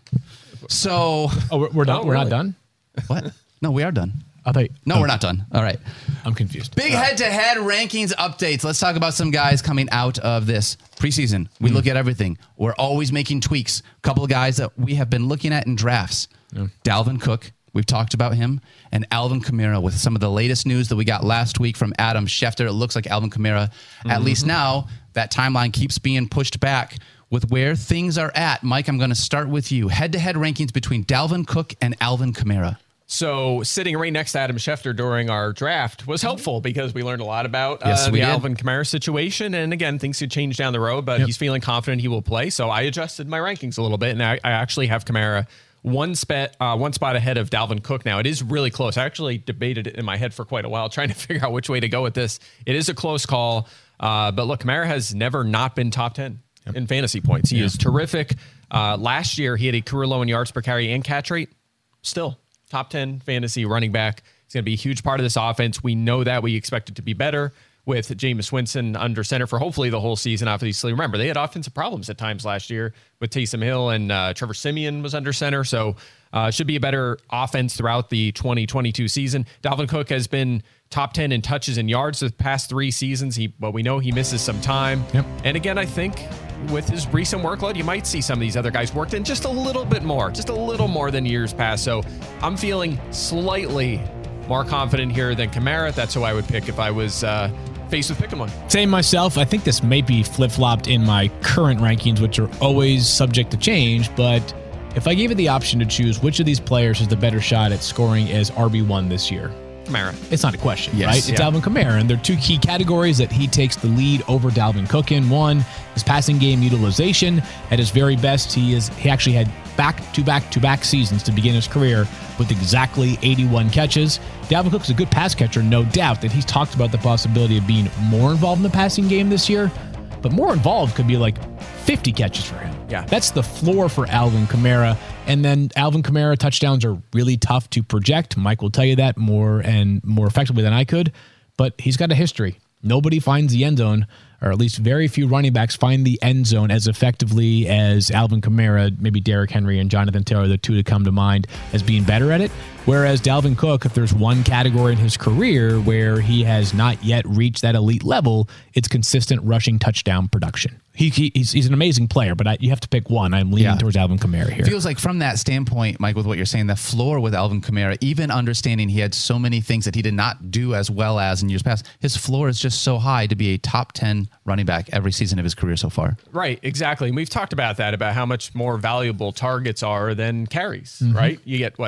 So, Oh, we're done. Oh, We're really? not done. what? No, we are done. I thought. No, we're not done. All right. I'm confused. Big head-to-head rankings updates. Let's talk about some guys coming out of this preseason. We look at everything. We're always making tweaks. A couple of guys that we have been looking at in drafts. Dalvin Cook, we've talked about him, and Alvin Kamara with some of the latest news that we got last week from Adam Schefter. It looks like Alvin Kamara, at least now, that timeline keeps being pushed back with where things are at. Mike, I'm going to start with you. Head-to-head rankings between Dalvin Cook and Alvin Kamara. So sitting right next to Adam Schefter during our draft was helpful because we learned a lot about Yes, we the did. Alvin Kamara situation. And again, things could change down the road, but he's feeling confident he will play. So I adjusted my rankings a little bit, and I actually have Kamara one spot ahead of Dalvin Cook now. It is really close. I actually debated it in my head for quite a while, trying to figure out which way to go with this. It is a close call. But look, Kamara has never not been top 10 in fantasy points. He is terrific. Last year, he had a career low in yards per carry and catch rate. Still, top 10 fantasy running back. He's going to be a huge part of this offense. We know that. We expect it to be better with Jameis Winston under center for hopefully the whole season. Obviously, remember, they had offensive problems at times last year with Taysom Hill, and Trevor Siemian was under center. So should be a better offense throughout the 2022 season. Dalvin Cook has been top 10 in touches and yards the past 3 seasons. But we know he misses some time. And again, I think with his recent workload, you might see some of these other guys worked in just a little bit more, just a little more than years past. So I'm feeling slightly more confident here than Kamara. That's who I would pick if I was faced with picking one. Same myself. I think this may be flip-flopped in my current rankings, which are always subject to change. But if I gave it the option to choose which of these players has the better shot at scoring as RB1 this year, Kamara. it's not a question, Yes. right? It's Yeah. Alvin Kamara, and there are 2 key categories that he takes the lead over Dalvin Cook in. One, his passing game utilization. At his very best, he actually had back-to-back seasons to begin his career with exactly 81 catches. Dalvin Cook's a good pass catcher, no doubt, that he's talked about the possibility of being more involved in the passing game this year, but more involved could be like 50 catches for him. Yeah. That's the floor for Alvin Kamara. And then Alvin Kamara touchdowns are really tough to project. Mike will tell you that more effectively than I could, but he's got a history. Nobody finds the end zone, or at least very few running backs find the end zone as effectively as Alvin Kamara. Maybe Derrick Henry and Jonathan Taylor, the 2 to come to mind as being better at it. Whereas Dalvin Cook, if there's one category in his career where he has not yet reached that elite level, it's consistent rushing touchdown production. He's an amazing player, but you have to pick one. I'm leaning towards Alvin Kamara here. Feels like from that standpoint, Mike, with what you're saying, the floor with Alvin Kamara, even understanding he had so many things that he did not do as well as in years past, his floor is just so high to be a top 10 running back every season of his career so far. Right, exactly. And we've talked about that, about how much more valuable targets are than carries, right? You get,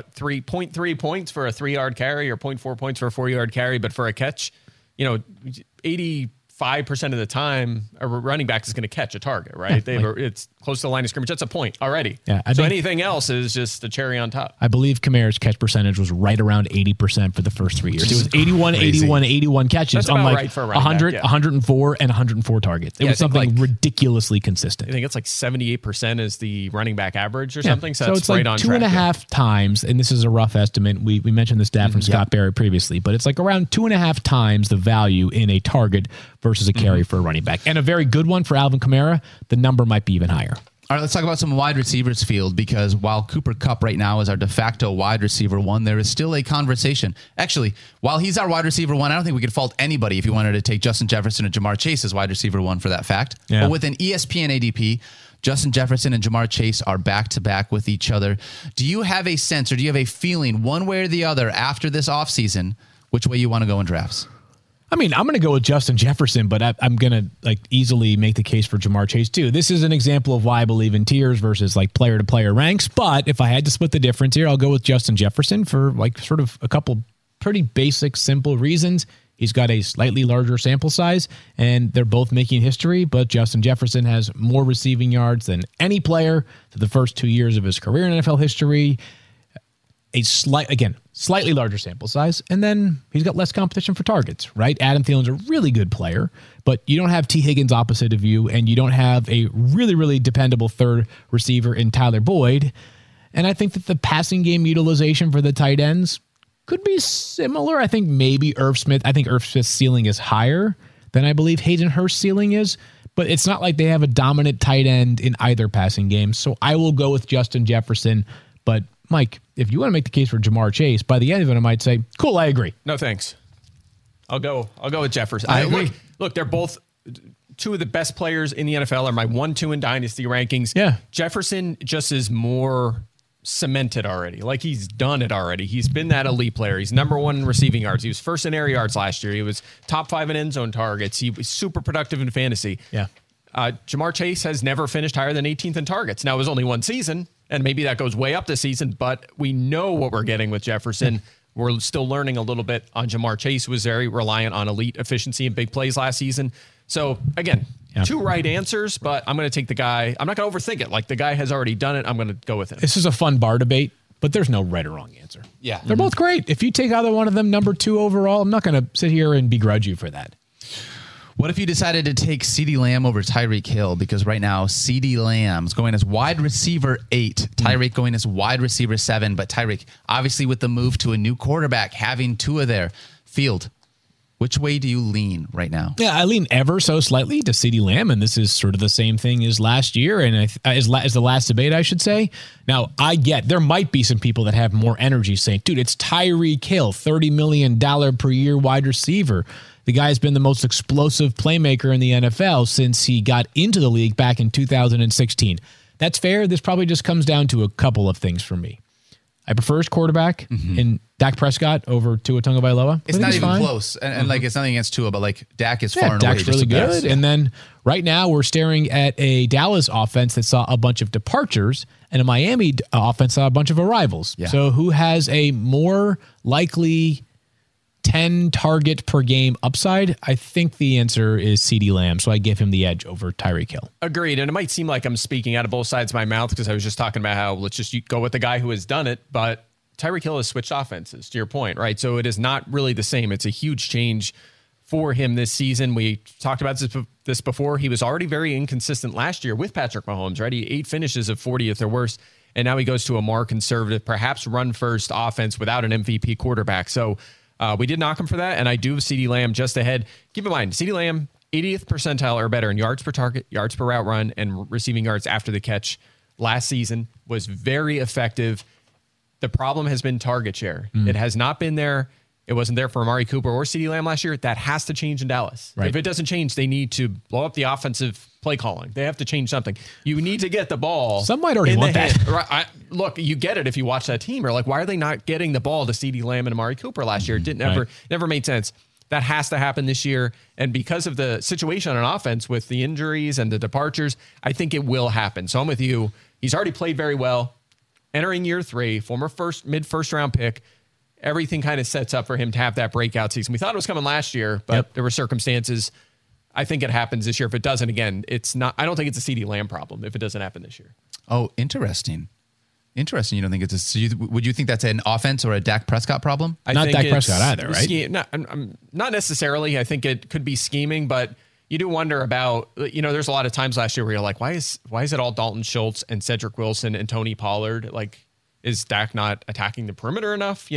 3.3 points for a 3-yard carry or 0.4 points for a 4-yard carry, but for a catch, 83% 5% of the time, a running back is going to catch a target, right? It's close to the line of scrimmage. That's a point already. Yeah, so anything else is just a cherry on top. I believe Kamara's catch percentage was right around 80% for the first 3 years. It was 81 catches. That's on about like right for a running 100, back, 104, and 104 targets. It was something ridiculously consistent. I think it's like 78% is the running back average or something. So that's it's right like on two and a half times, and this is a rough estimate. We mentioned the stat from Scott Barrett previously, but it's like around 2.5 times the value in a target versus a carry for a running back. And a very good one for Alvin Kamara, the number might be even higher. All right, let's talk about some wide receivers field, because while Cooper Kupp right now is our de facto wide receiver one, there is still a conversation. Actually, while he's our wide receiver one, I don't think we could fault anybody if you wanted to take Justin Jefferson or Jamar Chase as wide receiver one for that fact. Yeah. But with an ESPN ADP, Justin Jefferson and Jamar Chase are back-to-back with each other. Do you have a sense or do you have a feeling one way or the other after this offseason which way you want to go in drafts? I mean, I'm going to go with Justin Jefferson, but I'm going to like easily make the case for Jamar Chase too. This is an example of why I believe in tiers versus like player to player ranks. But if I had to split the difference here, I'll go with Justin Jefferson for like sort of a couple pretty basic, simple reasons. He's got a slightly larger sample size and they're both making history, but Justin Jefferson has more receiving yards than any player to the first 2 years of his career in NFL history. Slightly larger sample size, and then he's got less competition for targets, right? Adam Thielen's a really good player, but you don't have T. Higgins opposite of you, and you don't have a really, really dependable third receiver in Tyler Boyd. And I think that the passing game utilization for the tight ends could be similar. I think maybe Irv Smith's ceiling is higher than I believe Hayden Hurst's ceiling is, but it's not like they have a dominant tight end in either passing game. So I will go with Justin Jefferson, but Mike, if you want to make the case for Jamar Chase, by the end of it, I might say, cool, I agree. No, thanks. I'll go with Jefferson. I agree. Look, they're both two of the best players in the NFL, are my 1-2 in dynasty rankings. Yeah. Jefferson just is more cemented already. Like he's done it already. He's been that elite player. He's number one in receiving yards. He was first in air yards last year. He was top 5 in end zone targets. He was super productive in fantasy. Yeah. Jamar Chase has never finished higher than 18th in targets. Now, it was only one season, and maybe that goes way up this season, but we know what we're getting with Jefferson. We're still learning a little bit on Jamar Chase, who was very reliant on elite efficiency and big plays last season. So, again, two right answers, but I'm going to take the guy. I'm not going to overthink it. Like, the guy has already done it. I'm going to go with him. This is a fun bar debate, but there's no right or wrong answer. Yeah. They're both great. If you take either one of them, number 2 overall, I'm not going to sit here and begrudge you for that. What if you decided to take CeeDee Lamb over Tyreek Hill? Because right now, CeeDee Lamb's going as wide receiver 8, Tyreek going as wide receiver 7. But Tyreek, obviously with the move to a new quarterback, having Tua there, field, which way do you lean right now? Yeah, I lean ever so slightly to CeeDee Lamb, and this is sort of the same thing as last year, and as the last debate, I should say. Now, I get there might be some people that have more energy saying, dude, it's Tyreek Hill, $30 million per year wide receiver. The guy's been the most explosive playmaker in the NFL since he got into the league back in 2016. That's fair. This probably just comes down to a couple of things for me. I prefer his quarterback in Dak Prescott over Tua Tagovailoa. It's not even close. And like, it's nothing against Tua, but like Dak is far and away Dak's just really the best. good. And then right now we're staring at a Dallas offense that saw a bunch of departures and a Miami offense saw a bunch of arrivals. Yeah. So who has a more likely 10 target per game upside? I think the answer is CeeDee Lamb, so I give him the edge over Tyreek Hill. Agreed. And it might seem like I'm speaking out of both sides of my mouth because I was just talking about how let's just go with the guy who has done it. But Tyreek Hill has switched offenses, to your point, right? So it is not really the same. It's a huge change for him this season. We talked about this before. He was already very inconsistent last year with Patrick Mahomes, right? He had 8 finishes of 40th or worse. And now he goes to a more conservative, perhaps run-first offense without an MVP quarterback. So we did knock him for that, and I do have CeeDee Lamb just ahead. Keep in mind, CeeDee Lamb, 80th percentile or better in yards per target, yards per route run, and receiving yards after the catch last season. Was very effective. The problem has been target share. It has not been there. It wasn't there for Amari Cooper or CeeDee Lamb last year. That has to change in Dallas. Right. If it doesn't change, they need to blow up the offensive play calling. They have to change something. You need to get the ball. Some might already in want the that. hand. Right. Look, you get it if you watch that team. You're like, why are they not getting the ball to CeeDee Lamb and Amari Cooper last year? It never made sense. That has to happen this year. And because of the situation on offense with the injuries and the departures, I think it will happen. So I'm with you. He's already played very well. Entering year 3, former mid-first round pick. Everything kind of sets up for him to have that breakout season. We thought it was coming last year, but there were circumstances. I think it happens this year. If it doesn't, again, it's not. I don't think it's a CeeDee Lamb problem if it doesn't happen this year. Oh, interesting. Interesting. You don't think it's a? So would you think that's an offense or a Dak Prescott problem? Not think Dak it's Prescott either, right? Not necessarily. I think it could be scheming, but you do wonder about. There's a lot of times last year where you're like, why is it all Dalton Schultz and Cedric Wilson and Tony Pollard? Like, is Dak not attacking the perimeter enough?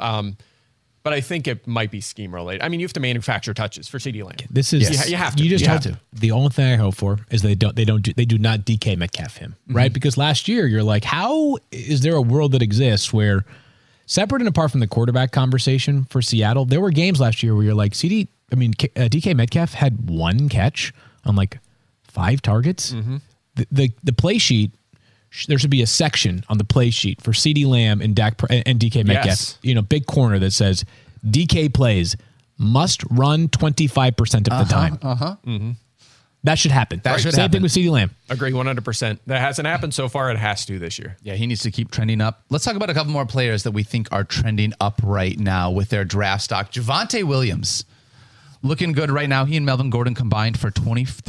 But I think it might be scheme related. I mean, you have to manufacture touches for CeeDee Lamb. This is Yes. You have to. You just You have have to. The only thing I hope for is they do not DK Metcalf him, right? Because last year you're like, how is there a world that exists where, separate and apart from the quarterback conversation for Seattle, there were games last year where you're like, DK Metcalf had 1 catch on like 5 targets. The play sheet. There should be a section on the play sheet for CeeDee Lamb and DK Metcalf. Yes. Big corner that says DK plays must run 25% of the time. That should happen. Same thing with CeeDee Lamb. Agree 100%. That hasn't happened so far. It has to this year. Yeah, he needs to keep trending up. Let's talk about a couple more players that we think are trending up right now with their draft stock. Javonte Williams, looking good right now. He and Melvin Gordon combined for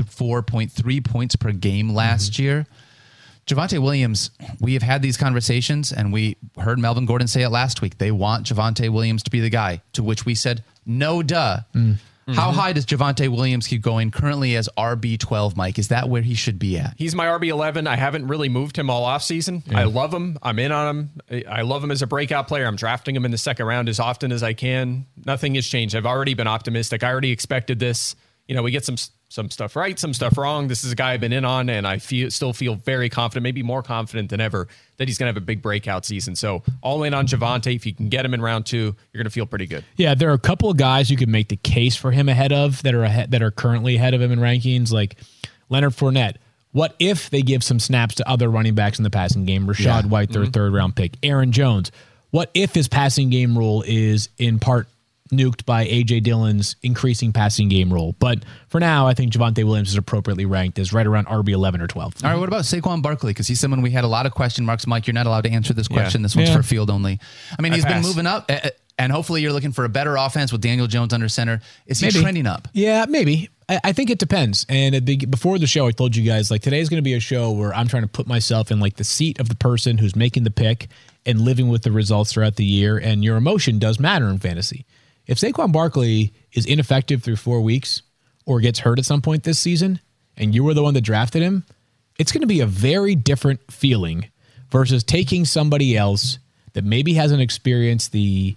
24.3 points per game last year. Javonte Williams, we have had these conversations, and we heard Melvin Gordon say it last week. They want Javonte Williams to be the guy, to which we said, no duh. How high does Javonte Williams keep going currently as RB12, Mike? Is that where he should be at? He's my RB11. I haven't really moved him all offseason. I love him. I'm in on him. I love him as a breakout player. I'm drafting him in the second round as often as I can. Nothing has changed. I've already been optimistic. I already expected this. We get some stuff right, some stuff wrong. This is a guy I've been in on, and I still feel very confident, maybe more confident than ever, that he's going to have a big breakout season. So all in on Javonte. If you can get him in round 2, you're going to feel pretty good. Yeah, there are a couple of guys you can make the case for him ahead of that are currently ahead of him in rankings, like Leonard Fournette. What if they give some snaps to other running backs in the passing game? Rashad White, their third-round pick. Aaron Jones. What if his passing game role is in part nuked by A.J. Dillon's increasing passing game role? But for now, I think Javonte Williams is appropriately ranked as right around RB 11 or 12. All right, what about Saquon Barkley? Because he's someone we had a lot of question marks. Mike, you're not allowed to answer this question. This one's for field only. I mean, he's been moving up, and hopefully you're looking for a better offense with Daniel Jones under center. Is he trending up? Yeah, maybe. I think it depends. And before the show, I told you guys, like, today's going to be a show where I'm trying to put myself in like the seat of the person who's making the pick and living with the results throughout the year. And your emotion does matter in fantasy. If Saquon Barkley is ineffective through 4 weeks or gets hurt at some point this season and you were the one that drafted him, it's going to be a very different feeling versus taking somebody else that maybe hasn't experienced the,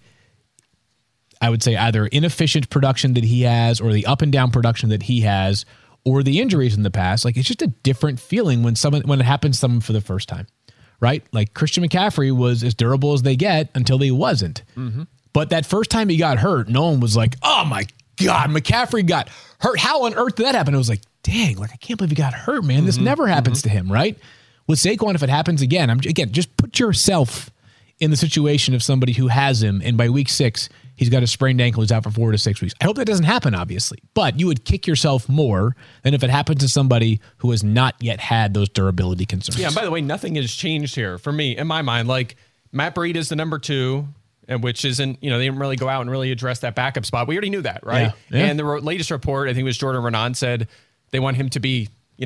I would say, either inefficient production that he has or the up and down production that he has or the injuries in the past. Like, it's just a different feeling when it happens to someone for the first time, right? Like Christian McCaffrey was as durable as they get until he wasn't. But that first time he got hurt, no one was like, oh my God, McCaffrey got hurt. How on earth did that happen? It was like, dang, like I can't believe he got hurt, man. This never happens to him, right? With Saquon, if it happens again, just put yourself in the situation of somebody who has him, and by week 6, he's got a sprained ankle, he's out for 4 to 6 weeks. I hope that doesn't happen, obviously, but you would kick yourself more than if it happened to somebody who has not yet had those durability concerns. Yeah, and by the way, nothing has changed here for me, in my mind. Like, Matt Breida is the number 2, and which isn't, they didn't really go out and really address that backup spot. We already knew that, right? Yeah. And the latest report, I think it was Jordan Renan, said they want him to be,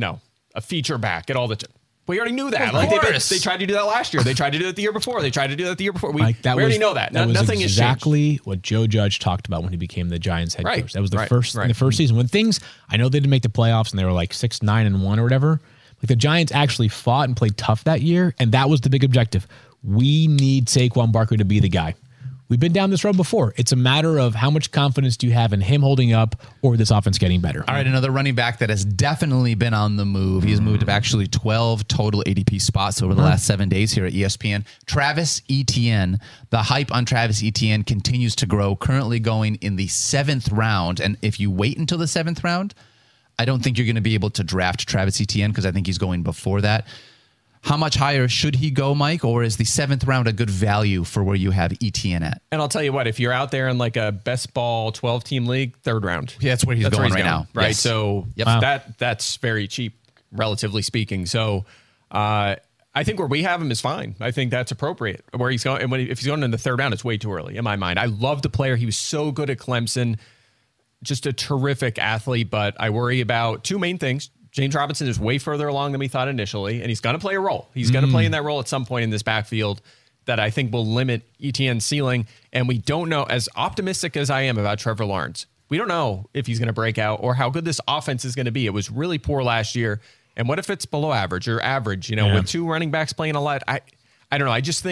a feature back at all the time. We already knew that. Like they tried to do that last year. They tried to do it the year before. They tried to do that the year before. We already know that. That was nothing exactly has changed. What Joe Judge talked about when he became the Giants head coach. That was the first season. When things, I know they didn't make the playoffs and they were like 6-9-1 or whatever. Like the Giants actually fought and played tough that year, and that was the big objective. We need Saquon Barkley to be the guy. We've been down this road before. It's a matter of how much confidence do you have in him holding up or this offense getting better. All right, another running back that has definitely been on the move. He has moved up actually 12 total ADP spots over the last 7 days here at ESPN. Travis Etienne. The hype on Travis Etienne continues to grow, currently going in the 7th round. And if you wait until the 7th round, I don't think you're going to be able to draft Travis Etienne because I think he's going before that. How much higher should he go, Mike? Or is the 7th round a good value for where you have Etienne at? And I'll tell you what, if you're out there in like a best ball 12-team league, 3rd round. Yeah, that's where he's going right now. Right. Yes. So that's very cheap, relatively speaking. So I think where we have him is fine. I think that's appropriate. Where he's going, and if he's going in the 3rd round, it's way too early in my mind. I love the player. He was so good at Clemson. just a terrific athlete, but I worry about two main things. James Robinson is way further along than we thought initially, and he's going to play a role. He's going to play in that role at some point in this backfield that I think will limit Etienne's ceiling. And we don't know, as optimistic as I am about Trevor Lawrence, we don't know if he's going to break out or how good this offense is going to be. It was really poor last year. And what if it's below average or average, with two running backs playing a lot? I don't know.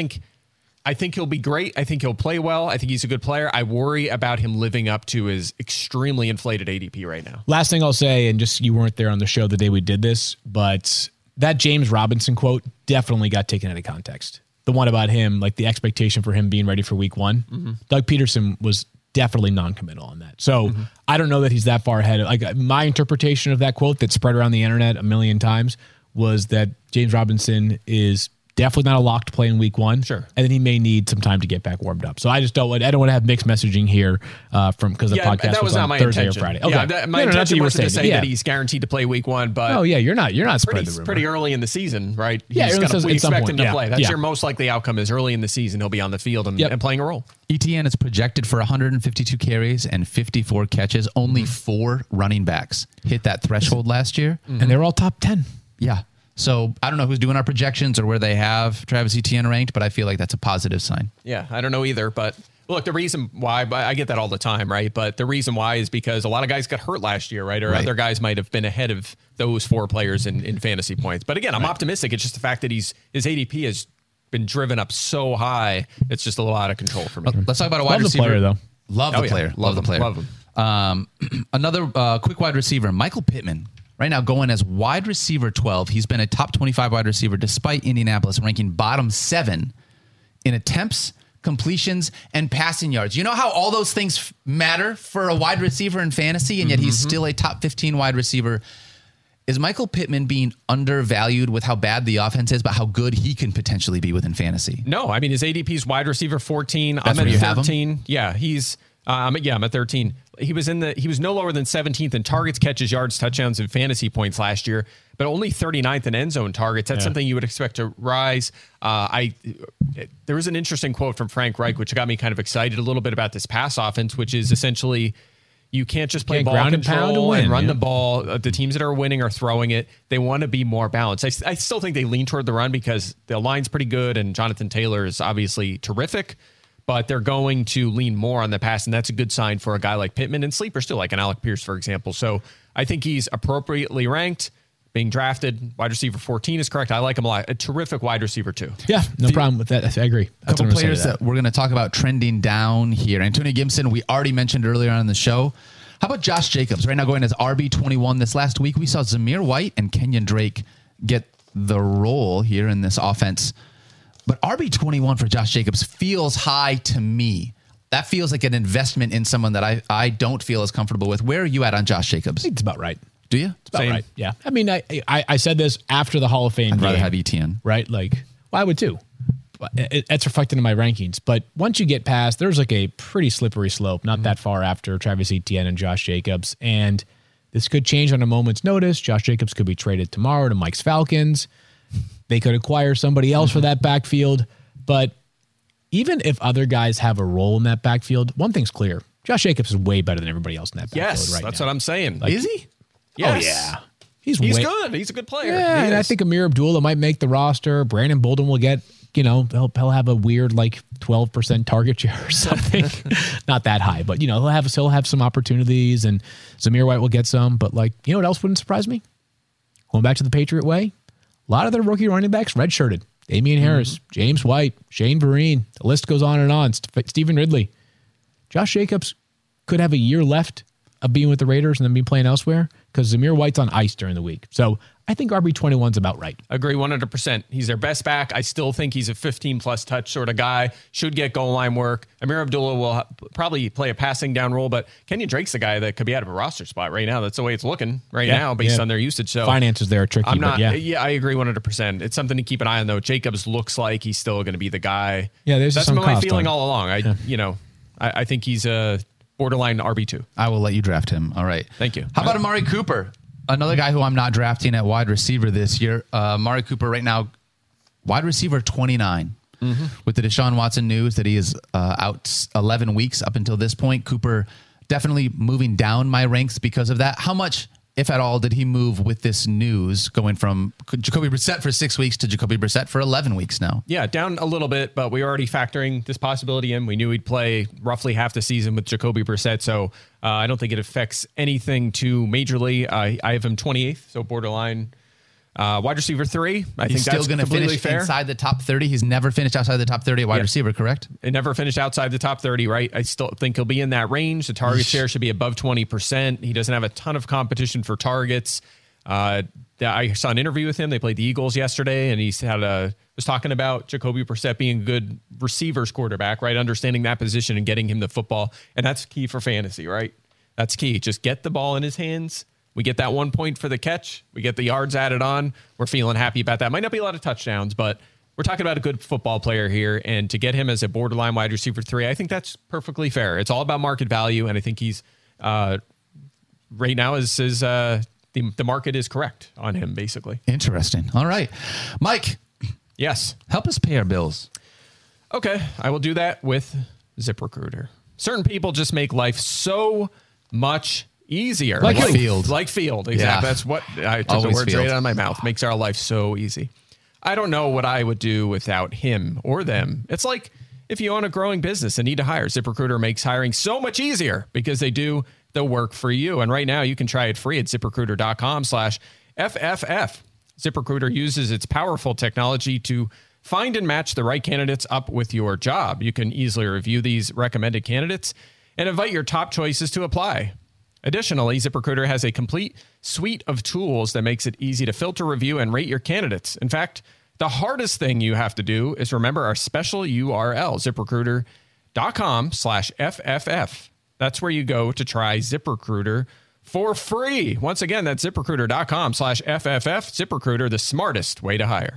I think he'll be great. I think he'll play well. I think he's a good player. I worry about him living up to his extremely inflated ADP right now. Last thing I'll say, and just you weren't there on the show the day we did this, but that James Robinson quote definitely got taken out of context. The one about him, like the expectation for him being ready for week one. Mm-hmm. Doug Peterson was definitely non-committal on that. So I don't know that he's that far ahead. Like my interpretation of that quote that spread around the internet a million times was that James Robinson is definitely not a lock to play in week one. Sure. And then he may need some time to get back warmed up. So I don't want to have mixed messaging here because the podcast that was on not my Thursday intention. or Friday. Okay. Yeah, my intention wasn't to say that he's guaranteed to play week one, but you're not spreading the rumor. Pretty early in the season, right? Yeah, we expect him to play. That's Yeah. your most likely outcome is early in the season he'll be on the field and playing a role. Etienne is projected for 152 carries and 54 catches. Only 4 running backs hit that threshold last year. And they're all top 10. Yeah. So I don't know who's doing our projections or where they have Travis Etienne ranked, but I feel like that's a positive sign. Yeah, I don't know either. But look, the reason why, I get that all the time, right? But the reason why is because a lot of guys got hurt last year, right? Or other guys might have been ahead of those 4 players in fantasy points. But again, I'm optimistic. It's just the fact that his ADP has been driven up so high. It's just a little out of control for me. Let's talk about a wide Love receiver. the player, though. Love the player. Love the player. Love him. Another quick wide receiver, Michael Pittman. Right now going as wide receiver 12. He's been a top 25 wide receiver despite Indianapolis ranking bottom 7 in attempts, completions, and passing yards. You know how all those things matter for a wide receiver in fantasy, and yet he's still a top 15 wide receiver. Is Michael Pittman being undervalued with how bad the offense is, but how good he can potentially be within fantasy? No, I mean, his ADP's wide receiver 14. That's I'm where at you have him? 13. Yeah, I'm at 13. He was no lower than 17th in targets, catches, yards, touchdowns, and fantasy points last year, but only 39th in end zone targets. That's something you would expect to rise. There was an interesting quote from Frank Reich, which got me kind of excited a little bit about this pass offense, which is essentially you can't just play ball ground and pound to control win, and run the ball. The teams that are winning are throwing it. They want to be more balanced. I still think they lean toward the run because the line's pretty good and Jonathan Taylor is obviously terrific. But they're going to lean more on the pass, and that's a good sign for a guy like Pittman and sleeper still, like an Alec Pierce, for example. So I think he's appropriately ranked, being drafted. Wide receiver 14 is correct. I like him a lot. A terrific wide receiver, too. Yeah, no problem with that. I agree. A couple players that we're going to talk about trending down here. Antonio Gibson, we already mentioned earlier on in the show. How about Josh Jacobs? Right now going as RB21 this last week. We saw Zamir White and Kenyon Drake get the role here in this offense. But RB21 for Josh Jacobs feels high to me. That feels like an investment in someone that I don't feel as comfortable with. Where are you at on Josh Jacobs? I think it's about right. Do you? It's about right. Yeah. I mean, I said this after the Hall of Fame. I'd rather game, have Etienne. Right? Like, well, I would too. It's reflected in my rankings. But once you get past, there's like a pretty slippery slope, not that far after Travis Etienne and Josh Jacobs. And this could change on a moment's notice. Josh Jacobs could be traded tomorrow to Mike's Falcons. They could acquire somebody else for that backfield. But even if other guys have a role in that backfield, one thing's clear. Josh Jacobs is way better than everybody else in that backfield Yes, right that's now. what I'm saying. Like, Is he? Yes. Oh, yeah. He's good. He's a good player. Yeah, He and I is. think Amir Abdullah might make the roster. Brandon Bolden will get, he'll have a weird 12% target share or something. Not that high, but he'll have some opportunities, and Zamir White will get some. But what else wouldn't surprise me? Going back to the Patriot way, a lot of their rookie running backs redshirted. Damian Harris, James White, Shane Vereen. The list goes on and on. Stephen Ridley. Josh Jacobs could have a year left of being with the Raiders and then be playing elsewhere because Zamir White's on ice during the week. So I think RB21's about right. Agree 100%. He's their best back. I still think he's a 15-plus touch sort of guy. Should get goal line work. Amir Abdullah will probably play a passing down role, but Kenyon Drake's the guy that could be out of a roster spot right now. That's the way it's looking now based on their usage. So finances there are tricky. I agree 100%. It's something to keep an eye on, though. Jacobs looks like he's still going to be the guy. Yeah, that's some my cost feeling on. all along. I think he's a borderline RB2. I will let you draft him. All right. Thank you. How about Amari Cooper? Another guy who I'm not drafting at wide receiver this year. Amari Cooper right now, wide receiver 29. With the Deshaun Watson news that he is out 11 weeks up until this point, Cooper definitely moving down my ranks because of that. How much, if at all, did he move with this news going from Jacoby Brissett for 6 weeks to Jacoby Brissett for 11 weeks now? Yeah, down a little bit, but we were already factoring this possibility in. We knew he'd play roughly half the season with Jacoby Brissett, so I don't think it affects anything too majorly. I have him 28th, so borderline wide receiver 3. I think He's still that's going to completely finish fair. inside the top 30. He's never finished outside the top 30 at wide receiver, correct? It never finished outside the top 30, right? I still think he'll be in that range. The target share should be above 20%. He doesn't have a ton of competition for targets. I saw an interview with him. They played the Eagles yesterday, and he was talking about Jacoby Brissett being a good receivers quarterback, right? Understanding that position and getting him the football. And that's key for fantasy, right? That's key. Just get the ball in his hands. We get that 1 point for the catch. We get the yards added on. We're feeling happy about that. Might not be a lot of touchdowns, but we're talking about a good football player here. And to get him as a borderline wide receiver 3, I think that's perfectly fair. It's all about market value. And I think he's right now the market is correct on him, basically. Interesting. All right. Mike. Yes. Help us pay our bills. Okay. I will do that with ZipRecruiter. Certain people just make life so much easier. Like Field. Like Field, exactly. Yeah. That's what I took Always the words Field. right out of my mouth. Makes our life so easy. I don't know what I would do without him or them. It's like if you own a growing business and need to hire, ZipRecruiter makes hiring so much easier because they do the work for you. And right now you can try it free at ZipRecruiter.com/FFF. ZipRecruiter uses its powerful technology to find and match the right candidates up with your job. You can easily review these recommended candidates and invite your top choices to apply. Additionally, ZipRecruiter has a complete suite of tools that makes it easy to filter, review, and rate your candidates. In fact, the hardest thing you have to do is remember our special URL, ZipRecruiter.com/FFF. That's where you go to try ZipRecruiter for free. Once again, that's ZipRecruiter.com/FFF. ZipRecruiter, the smartest way to hire.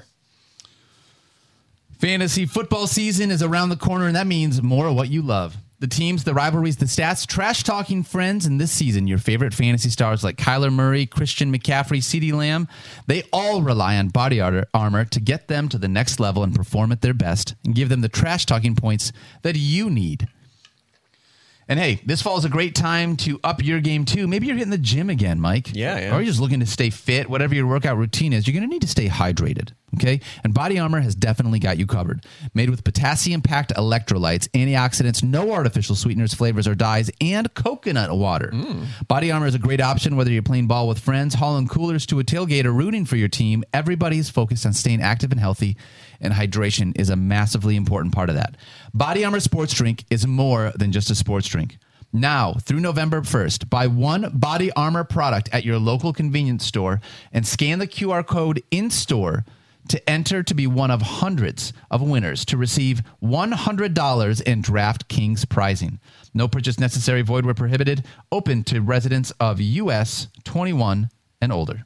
Fantasy football season is around the corner, and that means more of what you love. The teams, the rivalries, the stats, trash-talking friends, and this season, your favorite fantasy stars like Kyler Murray, Christian McCaffrey, CeeDee Lamb, they all rely on Body Armor to get them to the next level and perform at their best and give them the trash-talking points that you need. And hey, this fall is a great time to up your game too. Maybe you're hitting the gym again, Mike. Yeah. Or you're just looking to stay fit, whatever your workout routine is. You're going to need to stay hydrated, okay? And Body Armor has definitely got you covered. Made with potassium-packed electrolytes, antioxidants, no artificial sweeteners, flavors, or dyes, and coconut water. Body Armor is a great option whether you're playing ball with friends, hauling coolers to a tailgate, or rooting for your team. Everybody's focused on staying active and healthy, and hydration is a massively important part of that. Body Armor Sports Drink is more than just a sports drink. Now, through November 1st, buy one Body Armor product at your local convenience store and scan the QR code in-store to enter to be one of hundreds of winners to receive $100 in DraftKings prizing. No purchase necessary, void where prohibited. Open to residents of U.S. 21 and older.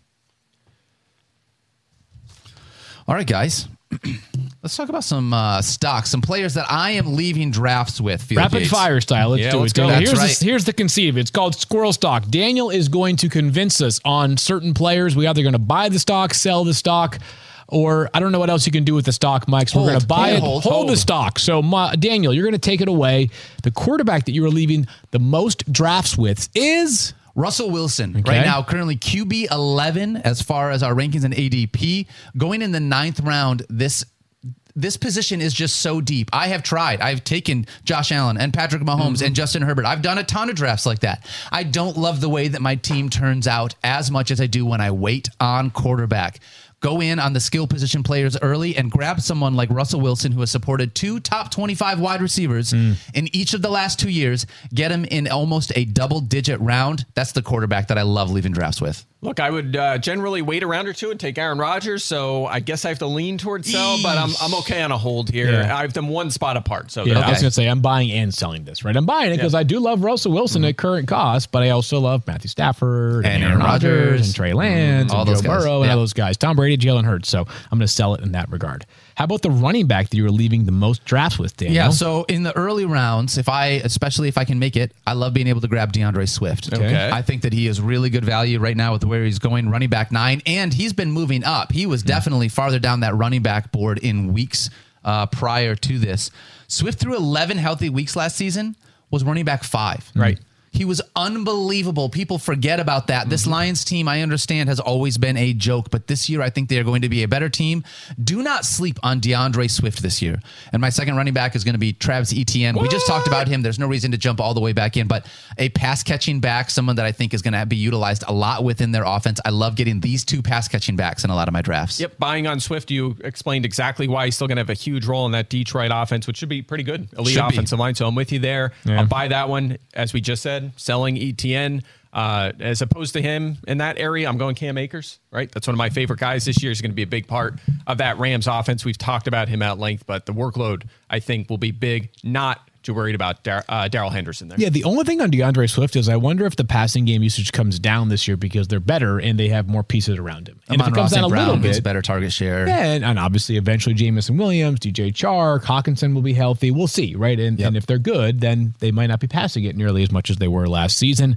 All right, guys. Let's talk about some stocks, some players that I am leaving drafts with. Field Rapid Gates. fire style. Let's do let's it. go. That's Here's, right. here's the conceit of it. It's called Squirrel Stock. Daniel is going to convince us on certain players. We either going to buy the stock, sell the stock, or I don't know what else you can do with the stock, Mike. So we're going to buy it, hold the stock. So Daniel, you're going to take it away. The quarterback that you are leaving the most drafts with is Russell Wilson, Okay. right now, currently QB 11 as far as our rankings and ADP. Going in the 9th round, this position is just so deep. I have tried. I've taken Josh Allen and Patrick Mahomes and Justin Herbert. I've done a ton of drafts like that. I don't love the way that my team turns out as much as I do when I wait on quarterback. Go in on the skill position players early and grab someone like Russell Wilson, who has supported 2 top 25 wide receivers in each of the last 2 years. Get him in almost a double-digit round. That's the quarterback that I love leaving drafts with. Look, I would generally wait a round or two and take Aaron Rodgers, so I guess I have to lean towards sell, but I'm okay on a hold here. Yeah. I have them one spot apart. So Yeah, they're I was okay. going to say, I'm buying and selling this, right? I'm buying it because I do love Russell Wilson at current cost, but I also love Matthew Stafford And Aaron Aaron Rodgers, Rodgers and Trey Lance all and those Joe guys. Burrow and Yeah. all those guys. Tom Brady, Jalen Hurts. So I'm going to sell it in that regard. How about the running back that you were leaving the most drafts with, Daniel? Yeah, so in the early rounds, especially if I can make it, I love being able to grab DeAndre Swift. Okay. I think that he is really good value right now with where he's going, running back 9, and he's been moving up. He was definitely farther down that running back board in weeks prior to this. Swift through 11 healthy weeks last season was running back 5. Right. He was unbelievable. People forget about that. This Lions team, I understand, has always been a joke, but this year I think they are going to be a better team. Do not sleep on DeAndre Swift this year. And my second running back is going to be Travis Etienne. We just talked about him. There's no reason to jump all the way back in, but a pass-catching back, someone that I think is going to be utilized a lot within their offense. I love getting these two pass-catching backs in a lot of my drafts. Yep, buying on Swift, you explained exactly why he's still going to have a huge role in that Detroit offense, which should be pretty good. Elite Should be. offensive line, so I'm with you there. Yeah. I'll buy that one, as we just said, selling ETN. As opposed to him in that area, I'm going Cam Akers, right? That's one of my favorite guys this year. He's going to be a big part of that Rams offense. We've talked about him at length, but the workload, I think, will be big. Not too worried about Darrell Henderson there. Yeah, the only thing on DeAndre Swift is I wonder if the passing game usage comes down this year because they're better and they have more pieces around him. And if it comes down a little gets bit, better target share. yeah, and obviously eventually Jamison Williams, DJ Chark, Hawkinson will be healthy. We'll see, right? And if they're good, then they might not be passing it nearly as much as they were last season.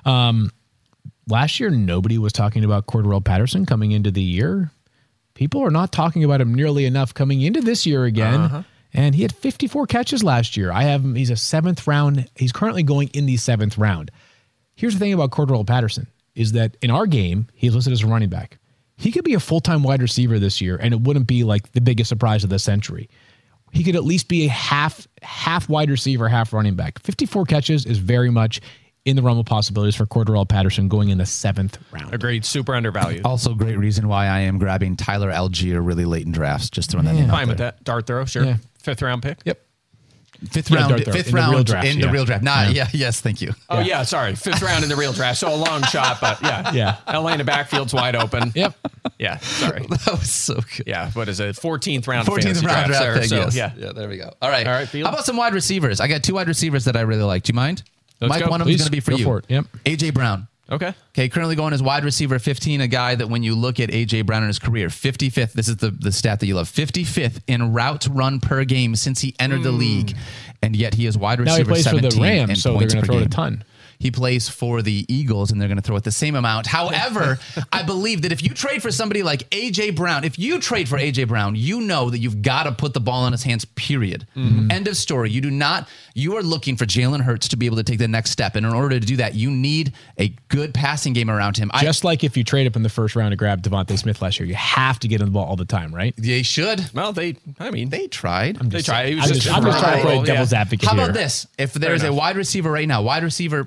Last year, nobody was talking about Cordarrelle Patterson coming into the year. People are not talking about him nearly enough coming into this year again. And he had 54 catches last year. I have him. He's a 7th round. He's currently going in the 7th round. Here's the thing about Cordarrelle Patterson is that in our game, he's listed as a running back. He could be a full-time wide receiver this year, and it wouldn't be like the biggest surprise of the century. He could at least be a half wide receiver, half running back. 54 catches is very much in the realm of possibilities for Cordarrelle Patterson going in the 7th round. Agreed. Super undervalued. Also, great reason why I am grabbing Tyler Algier really late in drafts. Just throwing that name out Fine with there. that. Dart throw, sure. Yeah. 5th round pick. Yep. Fifth Yeah, round Dart throw. In the real draft, in the yeah. real draft. Yes, thank you. Oh, yeah, sorry. 5th round in the real draft. So a long shot, but yeah. Yeah. Atlanta backfield's wide open. Yep. Yeah, sorry. That was so good. Yeah, what is it? 14th round 14th fantasy round drafts draft there, pick, so, yes. yeah. There we go. All right. All right, Field. How about some wide receivers? I got 2 wide receivers that I really like. Do you mind? Let's Mike, go. one of them is Please, going to be for go you. for it. Yep. AJ Brown. Okay. Okay, currently going as wide receiver 15, a guy that when you look at A.J. Brown in his career, 55th, this is the stat that you love, 55th in route run per game since he entered the league, and yet he is wide Now receiver he plays for 17 the Rams, in so they're points going to per throw it a game. ton. He plays for the Eagles, and they're going to throw it the same amount. However, I believe that if you trade for somebody like A.J. Brown, if you trade for A.J. Brown, you know that you've got to put the ball in his hands, period. End of story. You are looking for Jalen Hurts to be able to take the next step. And in order to do that, you need a good passing game around him. Just like if you trade up in the first round to grab Devontae Smith last year, you have to get him the ball all the time, right? They should. Well, they tried. they try. He was I'm just trying to play devil's advocate How here. about this? If there's a enough. wide receiver wide receiver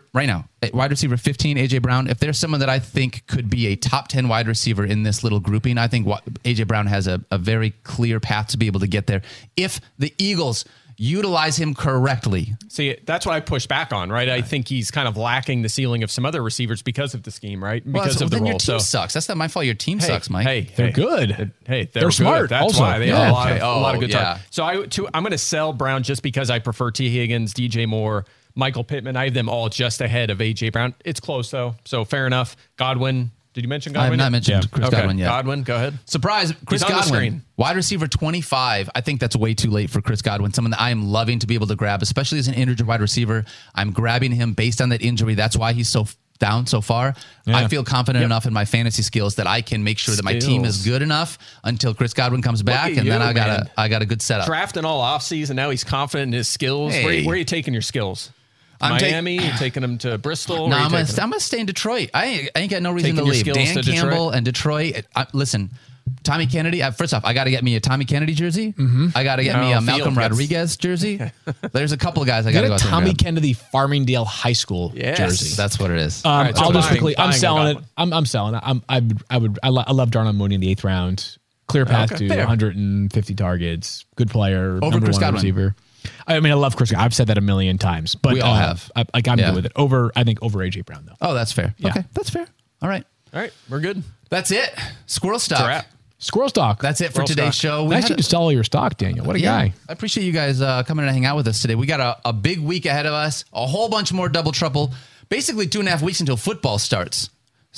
15, AJ Brown, if there's someone that I think could be a top 10 wide receiver in this little grouping, I think AJ Brown has a very clear path to be able to get there. If the Eagles utilize him correctly. See, that's what I push back on, right? I think he's kind of lacking the ceiling of some other receivers because of the scheme, right? Because of the then role. your team sucks. That's not my fault. Your team sucks, Mike. They're good. Hey, They're good. smart That's also. why they Yeah. have a lot Okay. of, a lot of Oh, good yeah. time. So I'm going to sell Brown just because I prefer T. Higgins, DJ Moore, Michael Pittman. I have them all just ahead of AJ Brown. It's close though, so fair enough. Godwin. Did you mention I have Godwin? not mentioned Chris Okay. Godwin yet. Godwin, go ahead. Surprise, Chris on the Godwin, screen. wide receiver 25. I think that's way too late for Chris Godwin. Someone that I am loving to be able to grab, especially as an injured wide receiver. I'm grabbing him based on that injury. That's why he's so down so far. Yeah. I feel confident enough in my fantasy skills that I can make sure that my team is good enough until Chris Godwin comes back, at and then you, I got a good setup. Drafting all offseason. Now he's confident in his skills. Hey. Where are you taking your skills? I'm Miami? You taking them to Bristol? No, Where are I'm you gonna, taking them? I'm gonna stay in Detroit. I ain't got no reason Taking to your leave. skills Dan to Detroit? Campbell and Detroit. Listen, Tommy Kennedy. First off, I got to get me a Tommy Kennedy jersey. I got to get me a No, Malcolm Field gets- Rodriguez jersey. There's a couple of guys I got Get to go a out there and Tommy grab. Kennedy Farmingdale High School Yes. jersey. That's what it is. right, so I'll just buying- quickly. I'm buying selling it. Godwin. I'm selling it. I love Darnell Mooney in the 8th round. Clear path Okay, to fair. 150 targets. Good player. Over number Chris one Godwin. receiver. I mean, I love Chris. I've said that a million times, but We all have. I'm Yeah. good with it. I think over AJ Brown though. Oh, that's fair. Yeah. Okay, that's fair. All right, All right, we're good. that's it. Squirrel It's a stock. wrap. Squirrel stock. That's it for Squirrel today's stock. show. We Nice had you to sell all your stock, Daniel. What a guy. I appreciate you guys coming and hang out with us today. We got a big week ahead of us, a whole bunch more double trouble, basically 2.5 weeks until football starts.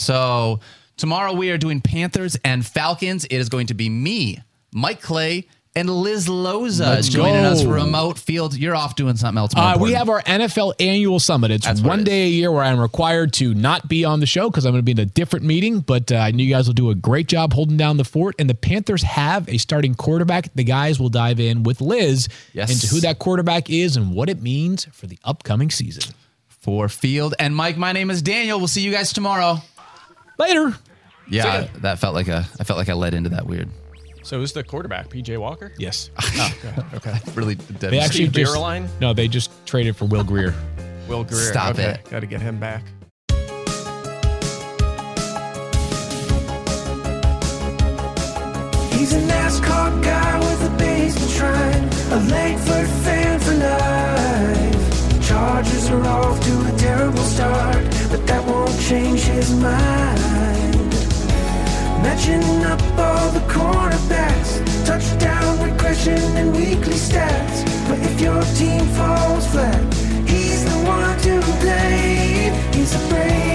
So tomorrow we are doing Panthers and Falcons. It is going to be me, Mike Clay, and Liz Loza Let's joining go. us remote. Field, you're off doing something else. More We important. have our NFL annual summit. It's That's what one it day a year where I'm required to not be on the show because I'm going to be in a different meeting. But I know you guys will do a great job holding down the fort. And the Panthers have a starting quarterback. The guys will dive in with Liz Yes. into who that quarterback is and what it means for the upcoming season. for Field and Mike. My name is Daniel. We'll see you guys tomorrow. Later. Yeah, that felt like I felt like I led into that weird. So who's the quarterback? PJ Walker? Yes. Oh, okay. Really They actually Steve Beerline? No, they just traded for Will Greer. Will Greer. Stop it. Got to get him back. He's a NASCAR guy with a basement shrine, a Langford fan for life. Chargers are off to a terrible start, but that won't change his mind. Matching up all the cornerbacks, touchdown regression and weekly stats. But if your team falls flat, he's the one to blame. He's a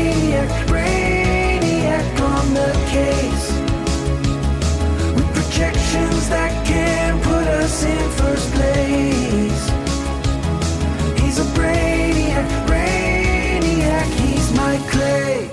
brainiac on the case, with projections that can put us in first place. He's a brainiac, he's Mike Clay.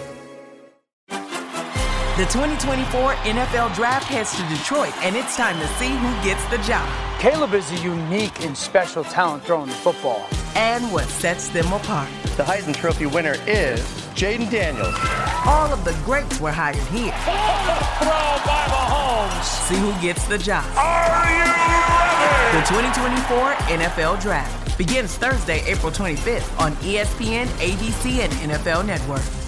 The 2024 NFL Draft heads to Detroit, and it's time to see who gets the job Caleb is a unique and special talent throwing the football. and what sets them apart. The Heisman Trophy winner is Jaden Daniels. All of the greats were hired here. Throw by Mahomes. See who gets the job. Are you ready? The 2024 NFL Draft begins Thursday, April 25th on ESPN, ABC, and NFL Network.